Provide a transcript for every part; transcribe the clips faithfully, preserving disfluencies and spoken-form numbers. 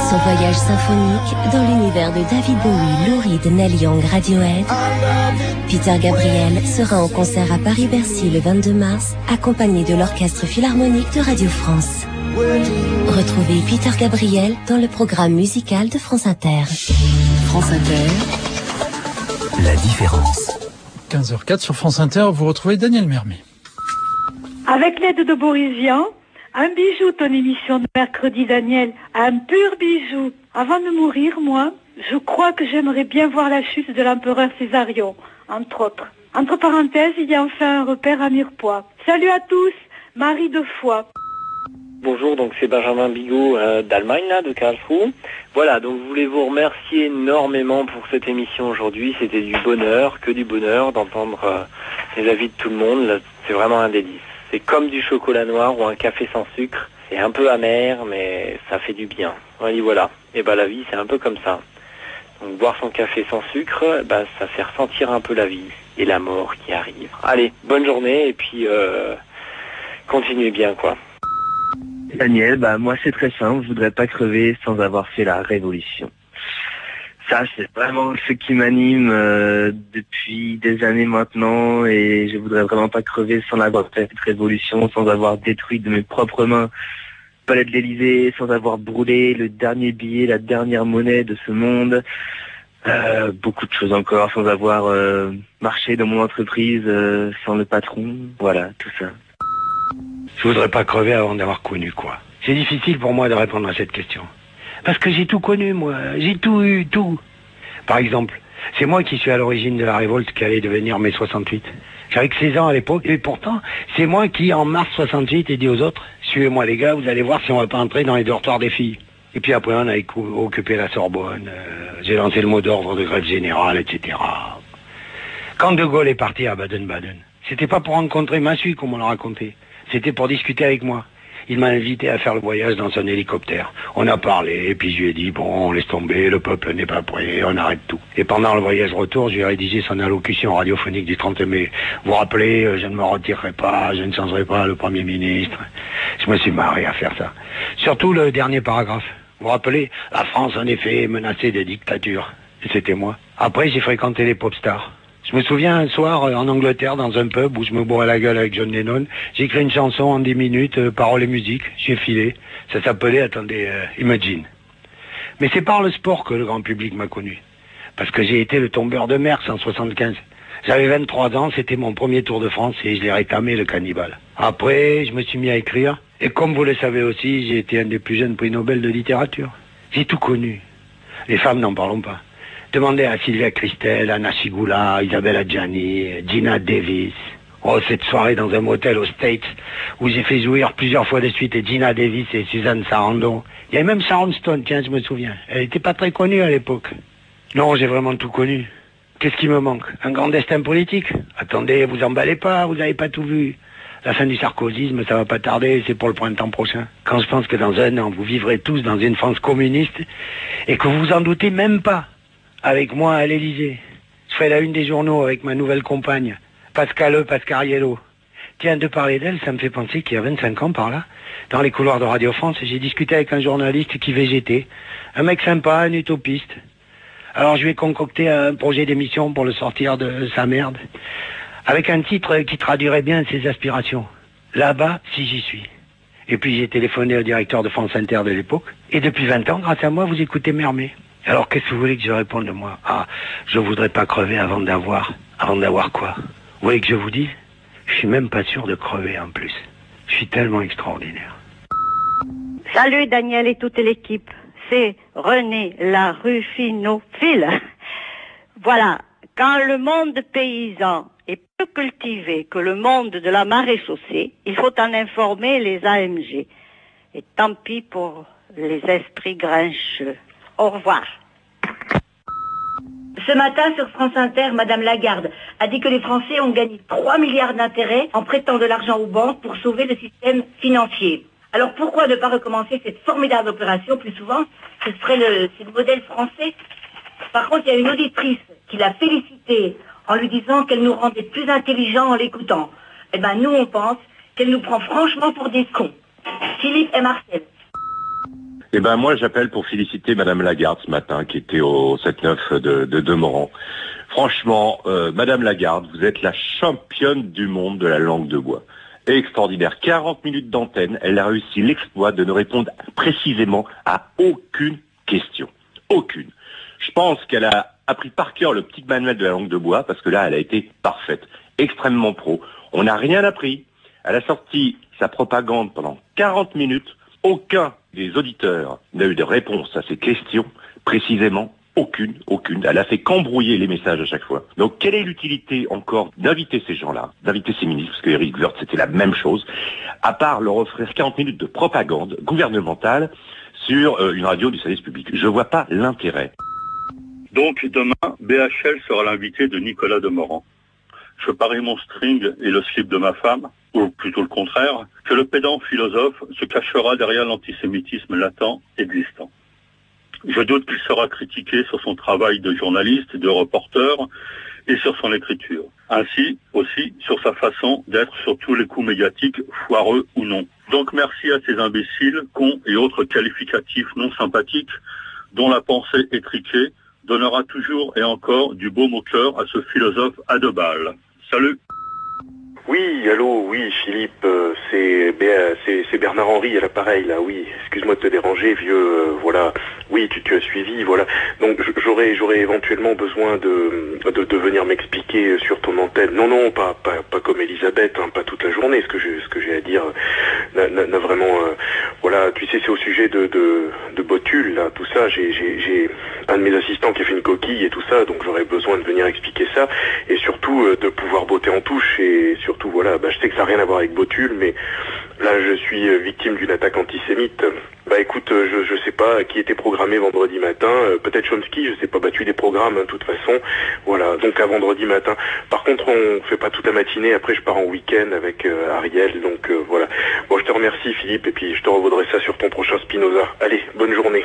son voyage symphonique dans l'univers de David Bowie, Lou Reed, Neil Young, Radiohead, Peter Gabriel sera en concert à Paris-Bercy le vingt-deux mars, accompagné de l'Orchestre Philharmonique de Radio France. Retrouvez Peter Gabriel dans le programme musical de France Inter. France Inter, la différence. quinze heures quatre sur France Inter, vous retrouvez Daniel Mermet. Avec l'aide de Boris Vian, un bijou, ton émission de mercredi, Daniel, un pur bijou. Avant de mourir, moi, je crois que j'aimerais bien voir la chute de l'empereur Césarion, entre autres. Entre parenthèses, il y a enfin un repère à Mirepoix. Salut à tous, Marie de Foix. Bonjour, donc c'est Benjamin Bigot euh, d'Allemagne, là, de Karlsruhe. Voilà, donc je voulais vous remercier énormément pour cette émission aujourd'hui. C'était du bonheur, que du bonheur d'entendre euh, les avis de tout le monde. Là, c'est vraiment un délice. C'est comme du chocolat noir ou un café sans sucre. C'est un peu amer, mais ça fait du bien. Voilà, voilà. Et ben la vie, c'est un peu comme ça. Donc boire son café sans sucre, ben, ça fait ressentir un peu la vie et la mort qui arrive. Allez, bonne journée et puis euh, continuez bien, quoi. Daniel, bah moi c'est très simple, je voudrais pas crever sans avoir fait la révolution. Ça c'est vraiment ce qui m'anime euh, depuis des années maintenant et je voudrais vraiment pas crever sans avoir fait cette révolution, sans avoir détruit de mes propres mains le palais de l'Élysée, sans avoir brûlé le dernier billet, la dernière monnaie de ce monde, euh, beaucoup de choses encore, sans avoir euh, marché dans mon entreprise euh, sans le patron, voilà tout ça. Je voudrais pas crever avant d'avoir connu quoi. C'est difficile pour moi de répondre à cette question. Parce que j'ai tout connu, moi. J'ai tout eu, tout. Par exemple, c'est moi qui suis à l'origine de la révolte qui allait devenir mai soixante-huit. J'avais que seize ans à l'époque, et pourtant, c'est moi qui, en mars soixante-huit, ai dit aux autres, suivez-moi les gars, vous allez voir si on va pas entrer dans les dortoirs des filles. Et puis après, on a occupé la Sorbonne, euh, j'ai lancé le mot d'ordre de grève générale, et cetera. Quand De Gaulle est parti à Baden-Baden, c'était pas pour rencontrer Massu, comme on l'a raconté. C'était pour discuter avec moi. Il m'a invité à faire le voyage dans son hélicoptère. On a parlé, et puis je lui ai dit, bon, on laisse tomber, le peuple n'est pas prêt, on arrête tout. Et pendant le voyage retour, je lui ai rédigé son allocution radiophonique du trente mai. Vous vous rappelez, je ne me retirerai pas, je ne changerai pas le Premier ministre. Je me suis marré à faire ça. Surtout le dernier paragraphe. Vous vous rappelez, la France, en effet, est menacée de dictature. Et c'était moi. Après, j'ai fréquenté les pop stars. Je me souviens un soir en Angleterre dans un pub où je me bourrais la gueule avec John Lennon. J'ai écrit une chanson en dix minutes, euh, paroles et musique. J'ai filé. Ça s'appelait, attendez, euh, Imagine. Mais c'est par le sport que le grand public m'a connu. Parce que j'ai été le tombeur de Merckx en soixante-quinze. J'avais vingt-trois ans, c'était mon premier Tour de France et je l'ai rétamé, le cannibale. Après, je me suis mis à écrire. Et comme vous le savez aussi, j'ai été un des plus jeunes prix Nobel de littérature. J'ai tout connu. Les femmes, n'en parlons pas. Demandez à Sylvia Christel, Anna Sigula, Isabelle Adjani, Gina Davis. Oh, cette soirée dans un motel aux States, où j'ai fait jouir plusieurs fois de suite et Gina Davis et Suzanne Sarandon. Il y avait même Sharon Stone, tiens, je me souviens. Elle n'était pas très connue à l'époque. Non, j'ai vraiment tout connu. Qu'est-ce qui me manque? Un grand destin politique? Attendez, vous emballez pas, vous n'avez pas tout vu. La fin du sarkozysme, ça va pas tarder, c'est pour le printemps prochain. Quand je pense que dans un an, vous vivrez tous dans une France communiste, et que vous vous en doutez même pas. Avec moi à l'Élysée. Je ferai la une des journaux avec ma nouvelle compagne, Pascale Pascariello. Tiens, de parler d'elle, ça me fait penser qu'il y a vingt-cinq ans par là, dans les couloirs de Radio France, j'ai discuté avec un journaliste qui végétait. Un mec sympa, un utopiste. Alors je lui ai concocté un projet d'émission pour le sortir de sa merde, avec un titre qui traduirait bien ses aspirations. Là-bas, si j'y suis. Et puis j'ai téléphoné au directeur de France Inter de l'époque, et depuis vingt ans, grâce à moi, vous écoutez Mermet. Alors qu'est-ce que vous voulez que je réponde de moi? Ah, je voudrais pas crever avant d'avoir... Avant d'avoir quoi? Vous voulez que je vous dise? Je suis même pas sûr de crever en plus. Je suis tellement extraordinaire. Salut Daniel et toute l'équipe. C'est René la Ruffinophile. Voilà, quand le monde paysan est plus cultivé que le monde de la maréchaussée, il faut en informer les A M G. Et tant pis pour les esprits grincheux. Au revoir. Ce matin, sur France Inter, Madame Lagarde a dit que les Français ont gagné trois milliards d'intérêts en prêtant de l'argent aux banques pour sauver le système financier. Alors pourquoi ne pas recommencer cette formidable opération plus souvent? Ce serait le, c'est le modèle français. Par contre, il y a une auditrice qui l'a félicitée en lui disant qu'elle nous rendait plus intelligents en l'écoutant. Eh ben, nous, on pense qu'elle nous prend franchement pour des cons. Philippe et Marcel. Eh ben moi j'appelle pour féliciter Madame Lagarde ce matin qui était au sept neuf de, de Demorand. Franchement, euh, Madame Lagarde, vous êtes la championne du monde de la langue de bois. Extraordinaire. quarante minutes d'antenne, elle a réussi l'exploit de ne répondre précisément à aucune question. Aucune. Je pense qu'elle a appris par cœur le petit manuel de la langue de bois parce que là, elle a été parfaite. Extrêmement pro. On n'a rien appris. Elle a sorti sa propagande pendant quarante minutes. Aucun des auditeurs n'a eu de réponse à ces questions, précisément. Aucune, aucune. Elle a fait qu'embrouiller les messages à chaque fois. Donc, quelle est l'utilité encore d'inviter ces gens-là, d'inviter ces ministres, parce que Éric Woerth, c'était la même chose, à part leur offrir quarante minutes de propagande gouvernementale sur euh, une radio du service public. Je vois pas l'intérêt. Donc, demain, B H L sera l'invité de Nicolas Demorand. Je parie mon string et le slip de ma femme, ou plutôt le contraire, que le pédant philosophe se cachera derrière l'antisémitisme latent existant. Je doute qu'il sera critiqué sur son travail de journaliste, de reporter et sur son écriture. Ainsi, aussi, sur sa façon d'être sur tous les coups médiatiques, foireux ou non. Donc merci à ces imbéciles, cons et autres qualificatifs non sympathiques, dont la pensée étriquée donnera toujours et encore du baume au cœur à ce philosophe à deux balles. Salut. Oui, allô, oui, Philippe, euh, c'est, c'est, c'est Bernard Henry à l'appareil, là, oui. Excuse-moi de te déranger, vieux, euh, voilà. Oui, tu, tu as suivi, voilà. Donc, j'aurais, j'aurais éventuellement besoin de, de, de venir m'expliquer sur ton antenne. Non, non, pas, pas, pas comme Elisabeth, hein, pas toute la journée. Ce que j'ai, ce que j'ai à dire n'a, n'a, n'a vraiment, euh, voilà. Tu sais, c'est au sujet de, de, de Botul, là, tout ça. J'ai, j'ai, j'ai un de mes assistants qui a fait une coquille et tout ça, donc j'aurais besoin de venir expliquer ça et surtout euh, de pouvoir botter en touche et surtout, voilà. Bah, je sais que ça n'a rien à voir avec Botul, mais là, je suis victime d'une attaque antisémite. Bah écoute, je je sais pas qui était programmé vendredi matin, euh, peut-être Chomsky, je sais pas, bah tu des programmes hein, de toute façon, voilà, donc à vendredi matin. Par contre, on fait pas toute la matinée, après je pars en week-end avec euh, Ariel, donc euh, voilà. Bon, je te remercie Philippe, et puis je te revaudrai ça sur ton prochain Spinoza. Allez, bonne journée.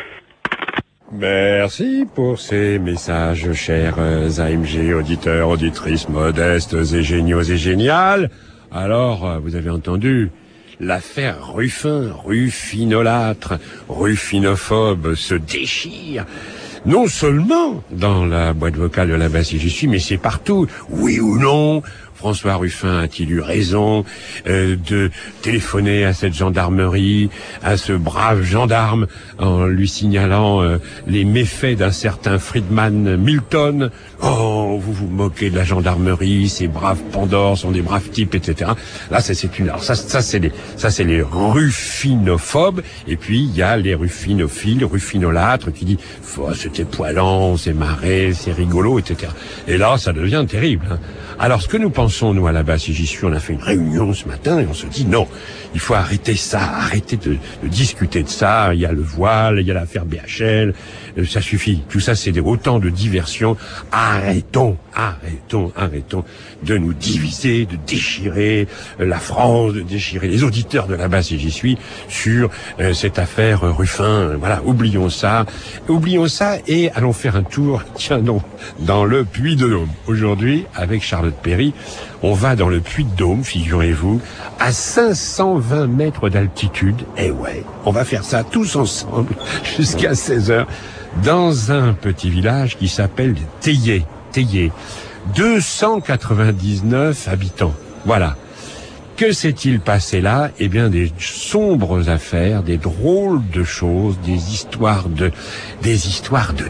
Merci pour ces messages, chers A M G, auditeurs, auditrices modestes et géniaux et géniales. Alors, vous avez entendu l'affaire Ruffin, ruffinolâtre, ruffinophobe se déchire. Non seulement dans la boîte vocale de la basse et j'y suis, mais c'est partout. Oui ou non, François Ruffin a-t-il eu raison euh, de téléphoner à cette gendarmerie, à ce brave gendarme, en lui signalant euh, les méfaits d'un certain Friedman Milton? Oh, vous vous moquez de la gendarmerie, ces braves pandores sont des braves types, et cetera. Là, ça c'est une, alors ça, ça c'est les, ça c'est les ruffinophobes. Et puis il y a les ruffinophiles, ruffinolâtres, qui disent oh, c'était poilant, c'est marré, c'est rigolo, et cetera. Et là, ça devient terrible. Hein. Alors, ce que nous pensons, nous, à la base, si j'y suis, on a fait une réunion ce matin et on se dit non, il faut arrêter ça, arrêter de, de discuter de ça. Il y a le voile, il y a l'affaire B H L, euh, ça suffit. Tout ça, c'est des, autant de diversions. Arrêtons, arrêtons, arrêtons de nous diviser, de déchirer euh, la France, de déchirer les auditeurs de la base, si j'y suis, sur euh, cette affaire euh, Ruffin. Voilà, oublions ça, oublions ça et allons faire un tour, tiens non, dans le Puy-de-Dôme. Aujourd'hui, avec Charlotte Perry, on va dans le Puy-de-Dôme, figurez-vous, à cinq cent vingt mètres d'altitude. Eh ouais, on va faire ça tous ensemble jusqu'à seize heures dans un petit village qui s'appelle Théier. Théier. deux cent quatre-vingt-dix-neuf habitants. Voilà. Que s'est-il passé là? Eh bien, des sombres affaires, des drôles de choses, des histoires de, des histoires de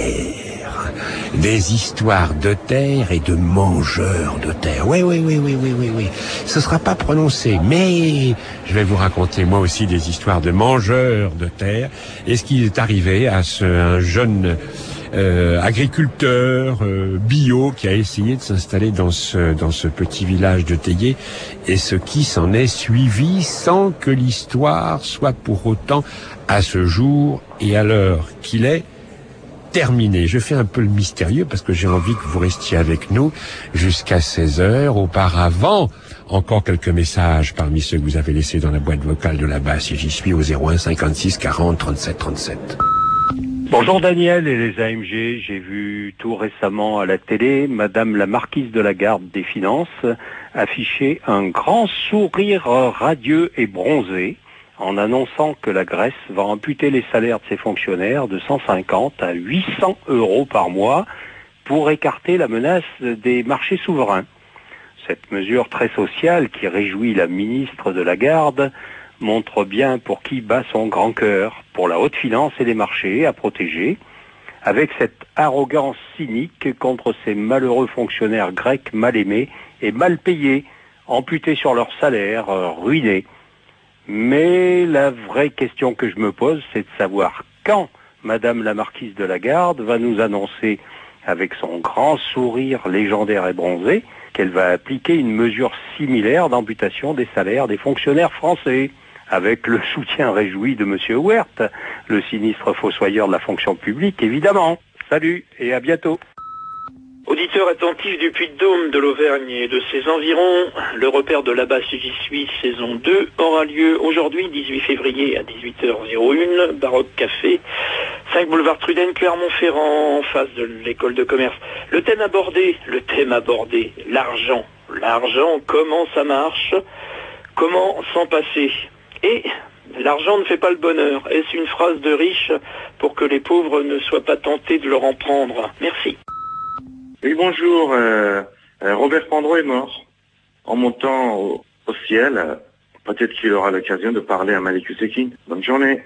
terre, des histoires de terre et de mangeurs de terre. Oui, oui, oui, oui, oui, oui, oui. Ce sera pas prononcé, mais je vais vous raconter moi aussi des histoires de mangeurs de terre. Et ce qui est arrivé à ce, un jeune Euh, agriculteur euh, bio qui a essayé de s'installer dans ce dans ce petit village de Théier et ce qui s'en est suivi sans que l'histoire soit pour autant à ce jour et à l'heure qu'il est terminée. Je fais un peu le mystérieux parce que j'ai envie que vous restiez avec nous jusqu'à seize heures. Auparavant, encore quelques messages parmi ceux que vous avez laissés dans la boîte vocale de la basse et j'y suis au zéro un cinquante-six quarante trente-sept trente-sept. Bonjour Daniel et les A M G, j'ai vu tout récemment à la télé Madame la Marquise de Lagarde des Finances afficher un grand sourire radieux et bronzé en annonçant que la Grèce va amputer les salaires de ses fonctionnaires de cent cinquante à huit cents euros par mois pour écarter la menace des marchés souverains. Cette mesure très sociale qui réjouit la ministre de la Garde montre bien pour qui bat son grand cœur, pour la haute finance et les marchés à protéger, avec cette arrogance cynique contre ces malheureux fonctionnaires grecs mal aimés et mal payés, amputés sur leur salaire, ruinés. Mais la vraie question que je me pose, c'est de savoir quand Madame la Marquise de la Garde va nous annoncer, avec son grand sourire légendaire et bronzé, qu'elle va appliquer une mesure similaire d'amputation des salaires des fonctionnaires français, avec le soutien réjoui de Monsieur Huert, le sinistre fossoyeur de la fonction publique, évidemment. Salut et à bientôt. Auditeurs attentifs du Puy-de-Dôme, de l'Auvergne et de ses environs, le repère de là-bas si j'y suis, saison deux, aura lieu aujourd'hui, dix-huit février à dix-huit heures un, Baroque Café, cinq boulevard Truden, Clermont-Ferrand, en face de l'école de commerce. Le thème abordé, le thème abordé, l'argent. L'argent, comment ça marche? Comment s'en passer? Et l'argent ne fait pas le bonheur. Est-ce une phrase de riche pour que les pauvres ne soient pas tentés de leur en prendre? Merci. Oui, bonjour. Euh, euh, Robert Pandreau est mort. En montant au, au ciel, euh, peut-être qu'il aura l'occasion de parler à Malik Oussekine. Bonne journée.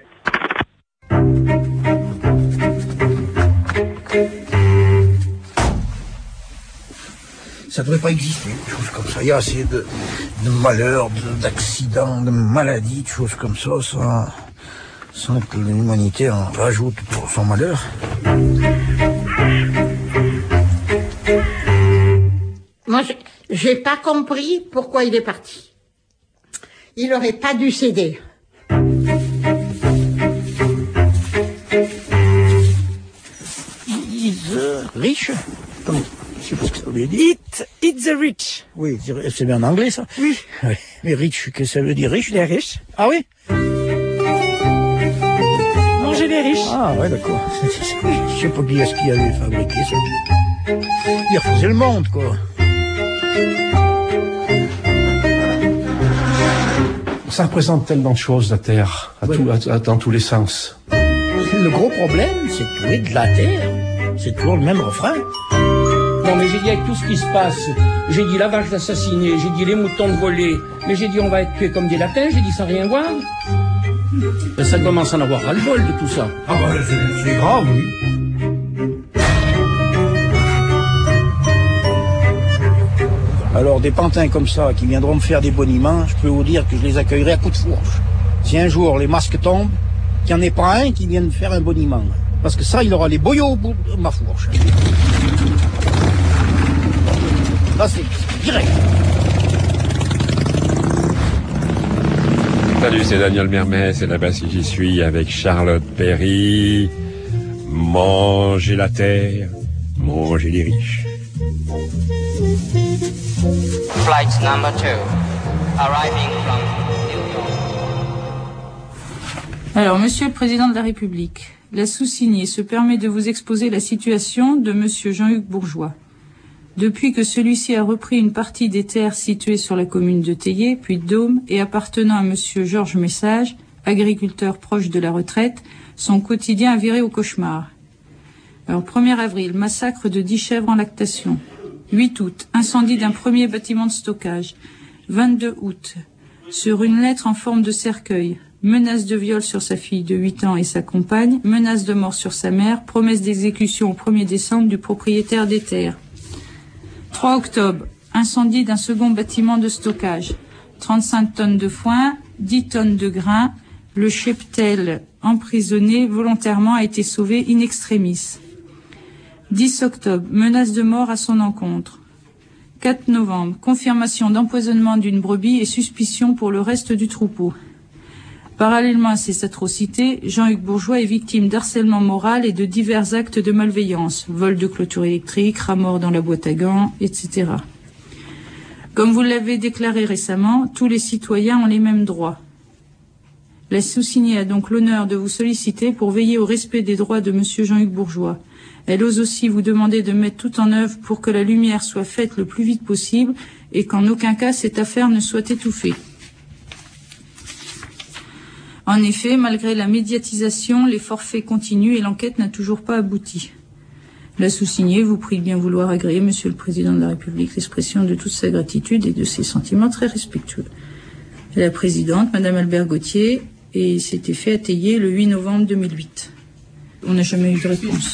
Ça devrait pas exister, des choses comme ça. Il y a assez de, de malheurs, de, d'accidents, de maladies, de choses comme ça, sans, sans que l'humanité en rajoute pour son malheur. Moi, j'ai pas compris pourquoi il est parti. Il aurait pas dû céder. He's uh, rich. Comme, je sais pas ce que ça veut dire. Eat, eat the rich. Oui, c'est bien en anglais, ça. Oui. Oui. Mais rich, qu'est-ce que ça veut dire, riche? Les riches. Ah oui? Manger les riches. Ah ouais, d'accord. Je sais pas qui est-ce qui avait fabriqué ça. Il refaisait le monde, quoi. Ça représente tellement de choses, la Terre, à ouais. tout, à, à, dans tous les sens. Le gros problème, c'est de trouver de la Terre. C'est toujours le même refrain. Non, mais j'ai dit avec tout ce qui se passe, j'ai dit la vache d'assassinée, j'ai dit les moutons de voler, mais j'ai dit on va être tués comme des latins, j'ai dit sans rien voir. Ben, ça commence à en avoir ras-le-bol de tout ça. Ah bah, c'est, c'est grave, oui. Alors, des pantins comme ça, qui viendront me faire des boniments, je peux vous dire que je les accueillerai à coups de fourche. Si un jour les masques tombent, qu'il n'y en ait pas un qui vienne me faire un boniment. Parce que ça, il aura les boyaux au bout de ma fourche. Là, c'est direct. Salut, c'est Daniel Mermet, c'est là-bas si j'y suis avec Charlotte Perry. Manger la terre, manger les riches. Flight number two, arriving from New York. Alors, Monsieur le Président de la République, la sous-signée se permet de vous exposer la situation de Monsieur Jean-Hugues Bourgeois. Depuis que celui-ci a repris une partie des terres situées sur la commune de Théier, puis de Dôme, et appartenant à Monsieur Georges Message, agriculteur proche de la retraite, son quotidien a viré au cauchemar. Alors, premier avril, massacre de dix chèvres en lactation. huit août, incendie d'un premier bâtiment de stockage. vingt-deux août, sur une lettre en forme de cercueil, menace de viol sur sa fille de huit ans et sa compagne, menace de mort sur sa mère, promesse d'exécution au premier décembre du propriétaire des terres. trois octobre, incendie d'un second bâtiment de stockage. trente-cinq tonnes de foin, dix tonnes de grains. Le cheptel emprisonné volontairement a été sauvé in extremis. dix octobre, menace de mort à son encontre. quatre novembre, confirmation d'empoisonnement d'une brebis et suspicion pour le reste du troupeau. Parallèlement à ces atrocités, Jean-Hugues Bourgeois est victime d'harcèlement moral et de divers actes de malveillance, vol de clôture électrique, rat mort dans la boîte à gants, et cetera. Comme vous l'avez déclaré récemment, tous les citoyens ont les mêmes droits. La sous-signée a donc l'honneur de vous solliciter pour veiller au respect des droits de Monsieur Jean-Hugues Bourgeois. Elle ose aussi vous demander de mettre tout en œuvre pour que la lumière soit faite le plus vite possible et qu'en aucun cas cette affaire ne soit étouffée. En effet, malgré la médiatisation, les forfaits continuent et l'enquête n'a toujours pas abouti. La sous-signée vous prie de bien vouloir agréer, Monsieur le Président de la République, l'expression de toute sa gratitude et de ses sentiments très respectueux. Et la présidente, Madame Albert Gauthier, et s'était fait attayer le huit novembre deux mille huit. On n'a jamais eu de réponse.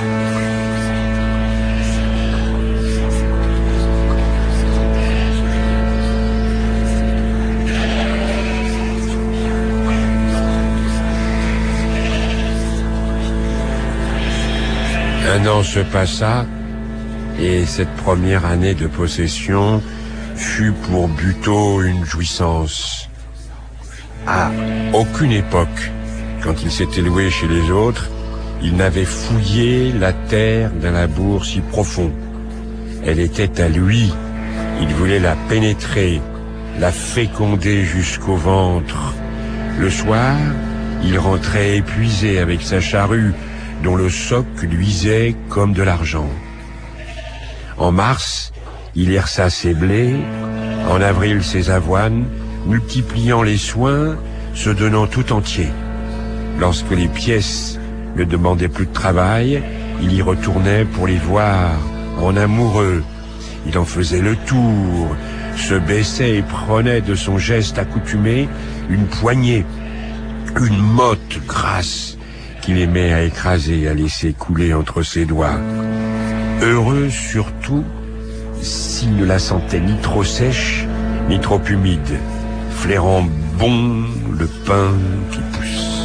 Un an se passa, et cette première année de possession fut pour Buteau une jouissance. À aucune époque, quand il s'était loué chez les autres, il n'avait fouillé la terre d'un labour si profond. Elle était à lui. Il voulait la pénétrer, la féconder jusqu'au ventre. Le soir, il rentrait épuisé avec sa charrue, dont le soc luisait comme de l'argent. En mars, il herça ses blés, en avril ses avoines, multipliant les soins, se donnant tout entier. Lorsque les pièces ne demandaient plus de travail, il y retournait pour les voir, en amoureux. Il en faisait le tour, se baissait et prenait de son geste accoutumé une poignée, une motte grasse, qu'il aimait à écraser, à laisser couler entre ses doigts. Heureux surtout s'il ne la sentait ni trop sèche, ni trop humide, flairant bon le pain qui pousse.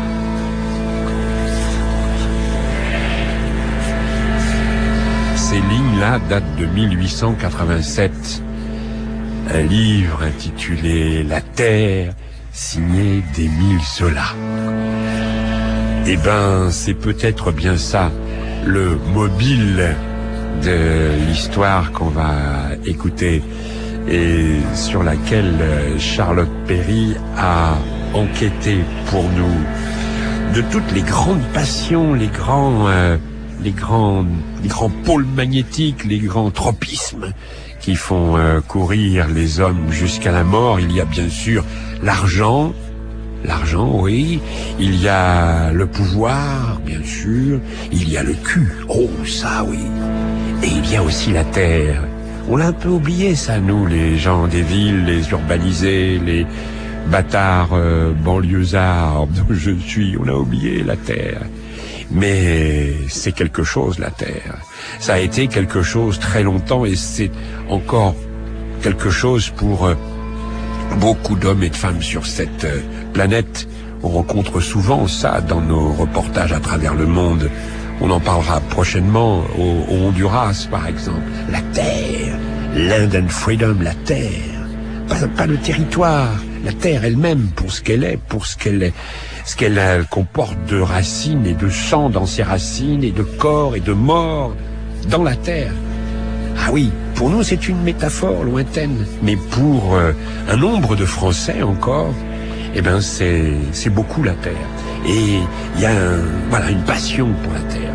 Ces lignes-là datent de mille huit cent quatre-vingt-sept. Un livre intitulé « La Terre », signé d'Émile Zola. Eh ben, c'est peut-être bien ça, le mobile de l'histoire qu'on va écouter et sur laquelle Charlotte Perry a enquêté pour nous de toutes les grandes passions, les grands, euh, les grands, les grands pôles magnétiques, les grands tropismes qui font euh, courir les hommes jusqu'à la mort. Il y a bien sûr l'argent. L'argent, oui. Il y a le pouvoir, bien sûr. Il y a le cul. Oh, ça, oui. Et il y a aussi la terre. On l'a un peu oublié, ça, nous, les gens des villes, les urbanisés, les bâtards euh, banlieusards dont je suis. On a oublié la terre. Mais c'est quelque chose, la terre. Ça a été quelque chose très longtemps et c'est encore quelque chose pour... Euh, beaucoup d'hommes et de femmes sur cette euh, planète. On rencontre souvent ça dans nos reportages à travers le monde. On en parlera prochainement au, au Honduras, par exemple. La terre, land and freedom, la terre. Pas, pas le territoire, la terre elle-même pour ce qu'elle est, pour ce qu'elle est, ce qu'elle elle comporte de racines et de sang dans ses racines et de corps et de mort dans la terre. Ah oui, pour nous c'est une métaphore lointaine, mais pour euh, un nombre de Français encore, eh ben c'est c'est beaucoup la terre. Et il y a un, voilà une passion pour la terre.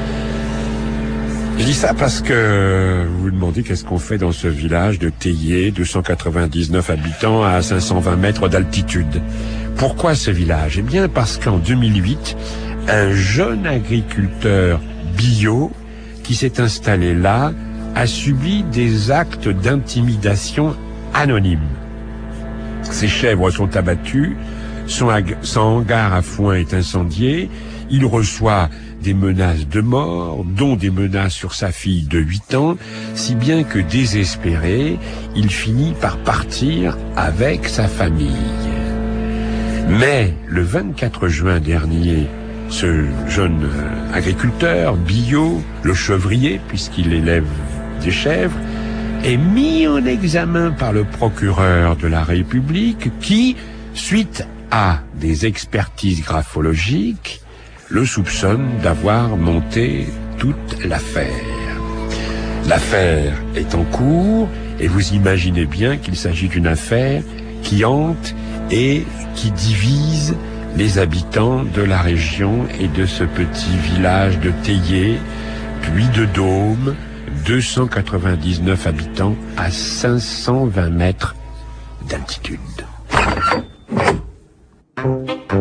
Je dis ça parce que vous vous demandez qu'est-ce qu'on fait dans ce village de Théier, deux cent quatre-vingt-dix-neuf habitants à cinq cent vingt mètres d'altitude. Pourquoi ce village? Eh bien parce qu'en deux mille huit, un jeune agriculteur bio qui s'est installé là a subi des actes d'intimidation anonymes. Ses chèvres sont abattues, son, son hangar à foin est incendié, il reçoit des menaces de mort, dont des menaces sur sa fille de huit ans, si bien que désespéré, il finit par partir avec sa famille. Mais le vingt-quatre juin dernier, ce jeune agriculteur bio, le chevrier, puisqu'il élève des chèvres, est mis en examen par le procureur de la République qui, suite à des expertises graphologiques, le soupçonne d'avoir monté toute l'affaire. L'affaire est en cours et vous imaginez bien qu'il s'agit d'une affaire qui hante et qui divise les habitants de la région et de ce petit village de Théier, puis de Dôme, deux cent quatre-vingt-dix-neuf habitants à cinq cent vingt mètres d'altitude.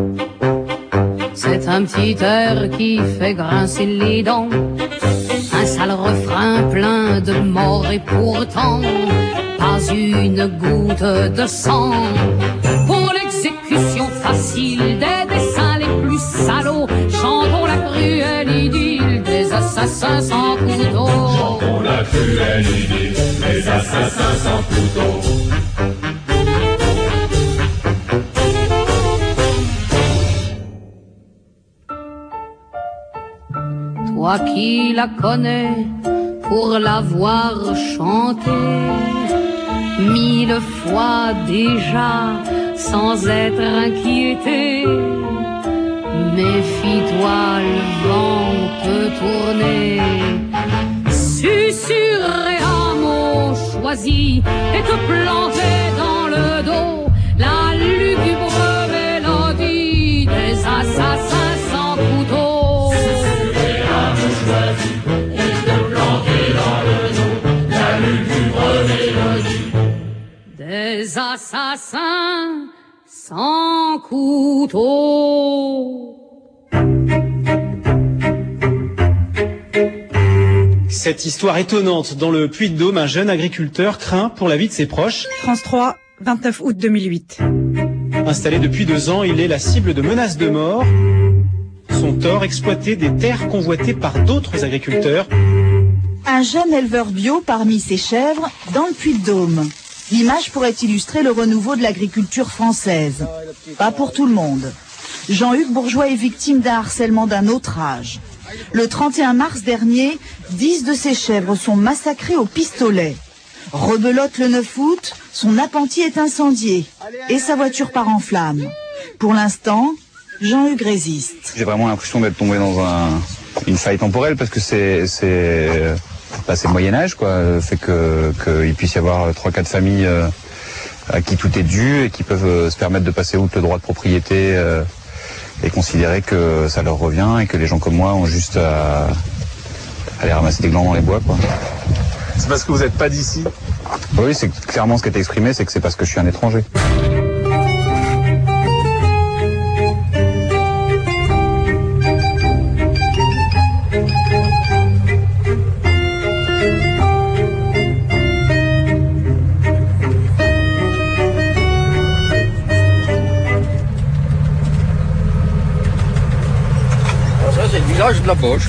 un petit air qui fait grincer les dents, un sale refrain plein de mort et pourtant pas une goutte de sang. Pour l'exécution facile des dessins les plus salauds, chantons la cruelle idylle des assassins sans couteau. Chantons la cruelle idylle des assassins sans couteau. Toi qui la connais pour l'avoir chantée mille fois déjà sans être inquiété, méfie-toi, le vent peut tourner, susurrer un mot choisi et te planter dans le dos la lugubre mélodie des assassins sans couteau. Et te planter dans le dos la lugubre mélodie des assassins sans couteau. Cette histoire étonnante dans le Puy-de-Dôme, un jeune agriculteur craint pour la vie de ses proches. France trois, vingt-neuf août deux mille huit. Installé depuis deux ans, il est la cible de menaces de mort. Son tort, exploiter des terres convoitées par d'autres agriculteurs. Un jeune éleveur bio parmi ses chèvres dans le Puy-de-Dôme. L'image pourrait illustrer le renouveau de l'agriculture française. Pas pour tout le monde. Jean-Hugues Bourgeois est victime d'un harcèlement d'un autre âge. Le trente et un mars dernier, dix de ses chèvres sont massacrées au pistolet. Rebelote le neuf août, son appentis est incendié et sa voiture part en flammes. Pour l'instant, Jean-Hugues résiste. J'ai vraiment l'impression d'être tombé dans un, une faille temporelle parce que c'est c'est bah, c'est le Moyen-Âge, quoi. Le fait que qu'il puisse y avoir trois quatre familles euh, à qui tout est dû et qui peuvent euh, se permettre de passer outre le droit de propriété euh, et considérer que ça leur revient et que les gens comme moi ont juste à aller ramasser des glands dans les bois, quoi. C'est parce que vous n'êtes pas d'ici? Oui, c'est clairement ce qui a été exprimé, c'est que c'est parce que je suis un étranger. Village de la Boche.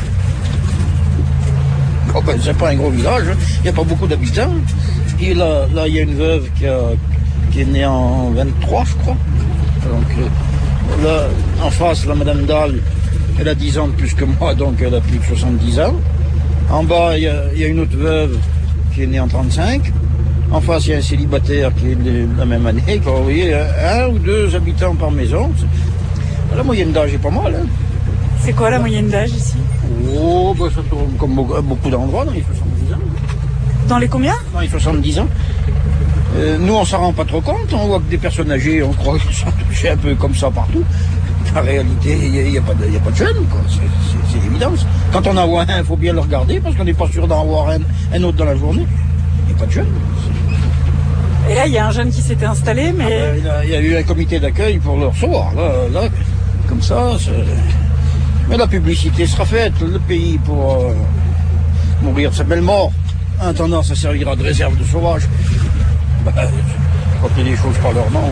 Oh ben, c'est pas un gros village, il n'y a pas beaucoup d'habitants. Et là, là, il y a une veuve qui, a, qui est née en vingt-trois, je crois. Donc euh, là, en face, la Madame Dalle, elle a dix ans de plus que moi, donc elle a plus de soixante-dix ans. En bas, il y, y a une autre veuve qui est née en trente-cinq. En face, il y a un célibataire qui est de la même année. Vous voyez, un ou deux habitants par maison. La moyenne d'âge est pas mal, hein. C'est quoi la moyenne d'âge ici? Oh, bah, ça tourne comme beaucoup d'endroits, dans les soixante-dix ans. Dans les combien? Dans les soixante-dix ans. Euh, nous, on s'en rend pas trop compte. On voit que des personnes âgées, on croit que ça touche un peu comme ça partout. En réalité, il n'y a, y a, pas de, y a pas de jeunes, quoi. C'est l'évidence. Quand on en voit un, il faut bien le regarder, parce qu'on n'est pas sûr d'en voir un, un autre dans la journée. Il n'y a pas de jeunes. Et là, il y a un jeune qui s'était installé, mais... Ah ben, il y a eu un comité d'accueil pour le recevoir. Là, là, comme ça, mais la publicité sera faite. Le pays, pour euh, mourir de sa belle mort, a tendance à servir de réserve de sauvage. Ben, quand il y a des choses par leur nom...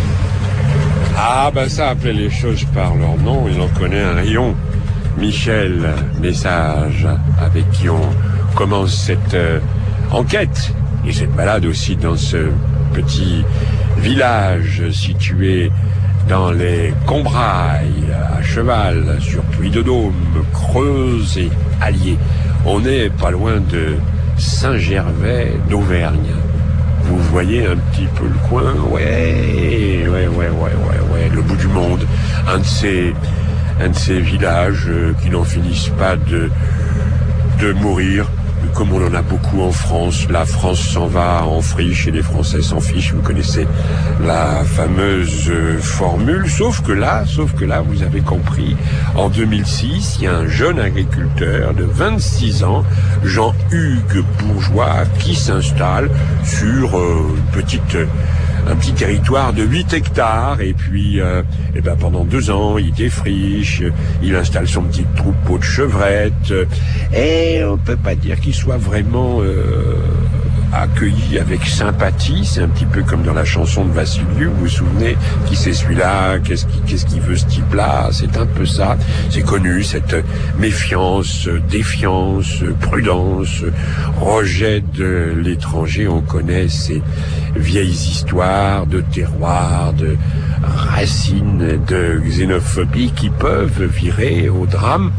Ah ben ça, appeler les choses par leur nom, il en connaît un rayon. Michel Message, avec qui on commence cette euh, enquête et cette balade aussi dans ce petit village situé dans les Combrailles, à cheval sur Puy-de-Dôme, Creuse et Allier. On est pas loin de Saint-Gervais d'Auvergne. Vous voyez un petit peu le coin, ouais, ouais, ouais, ouais, ouais, ouais, le bout du monde, un de ces, un de ces villages euh, qui n'en finissent pas de, de mourir, comme on en a beaucoup en France. La France s'en va en friche et les Français s'en fichent. Vous connaissez la fameuse euh, formule, sauf que là, sauf que là, vous avez compris, en deux mille six, il y a un jeune agriculteur de vingt-six ans, Jean-Hugues Bourgeois, qui s'installe sur euh, une petite un petit territoire de huit hectares, et puis euh, et ben pendant deux ans, il défriche, il installe son petit troupeau de chevrettes, et on peut pas dire qu'il soit vraiment euh, accueilli avec sympathie. C'est un petit peu comme dans la chanson de Vassiliou, vous vous souvenez, qui c'est celui-là, qu'est-ce qu'il qu'est-ce qu'il veut ce type-là, c'est un peu ça. C'est connu, cette méfiance, défiance, prudence, rejet de l'étranger. On connaît ces vieilles histoires de terroir, de racines, de xénophobie qui peuvent virer au drame,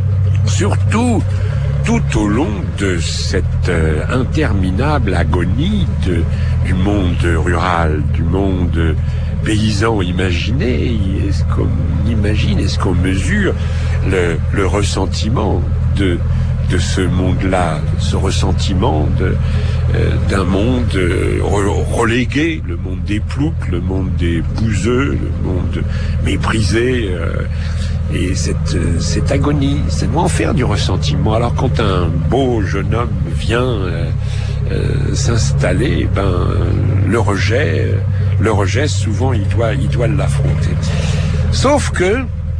surtout tout au long de cette euh, interminable agonie de, du monde rural, du monde paysan imaginé. Est-ce qu'on imagine, est-ce qu'on mesure le, le ressentiment de, de ce monde-là, ce ressentiment de, euh, d'un monde euh, relégué, le monde des ploucs, le monde des bouseux, le monde méprisé, euh, et cette, cette agonie, ça doit en faire du ressentiment. Alors quand un beau jeune homme vient euh, euh, s'installer, ben le rejet, le rejet souvent il doit, il doit l'affronter. Sauf que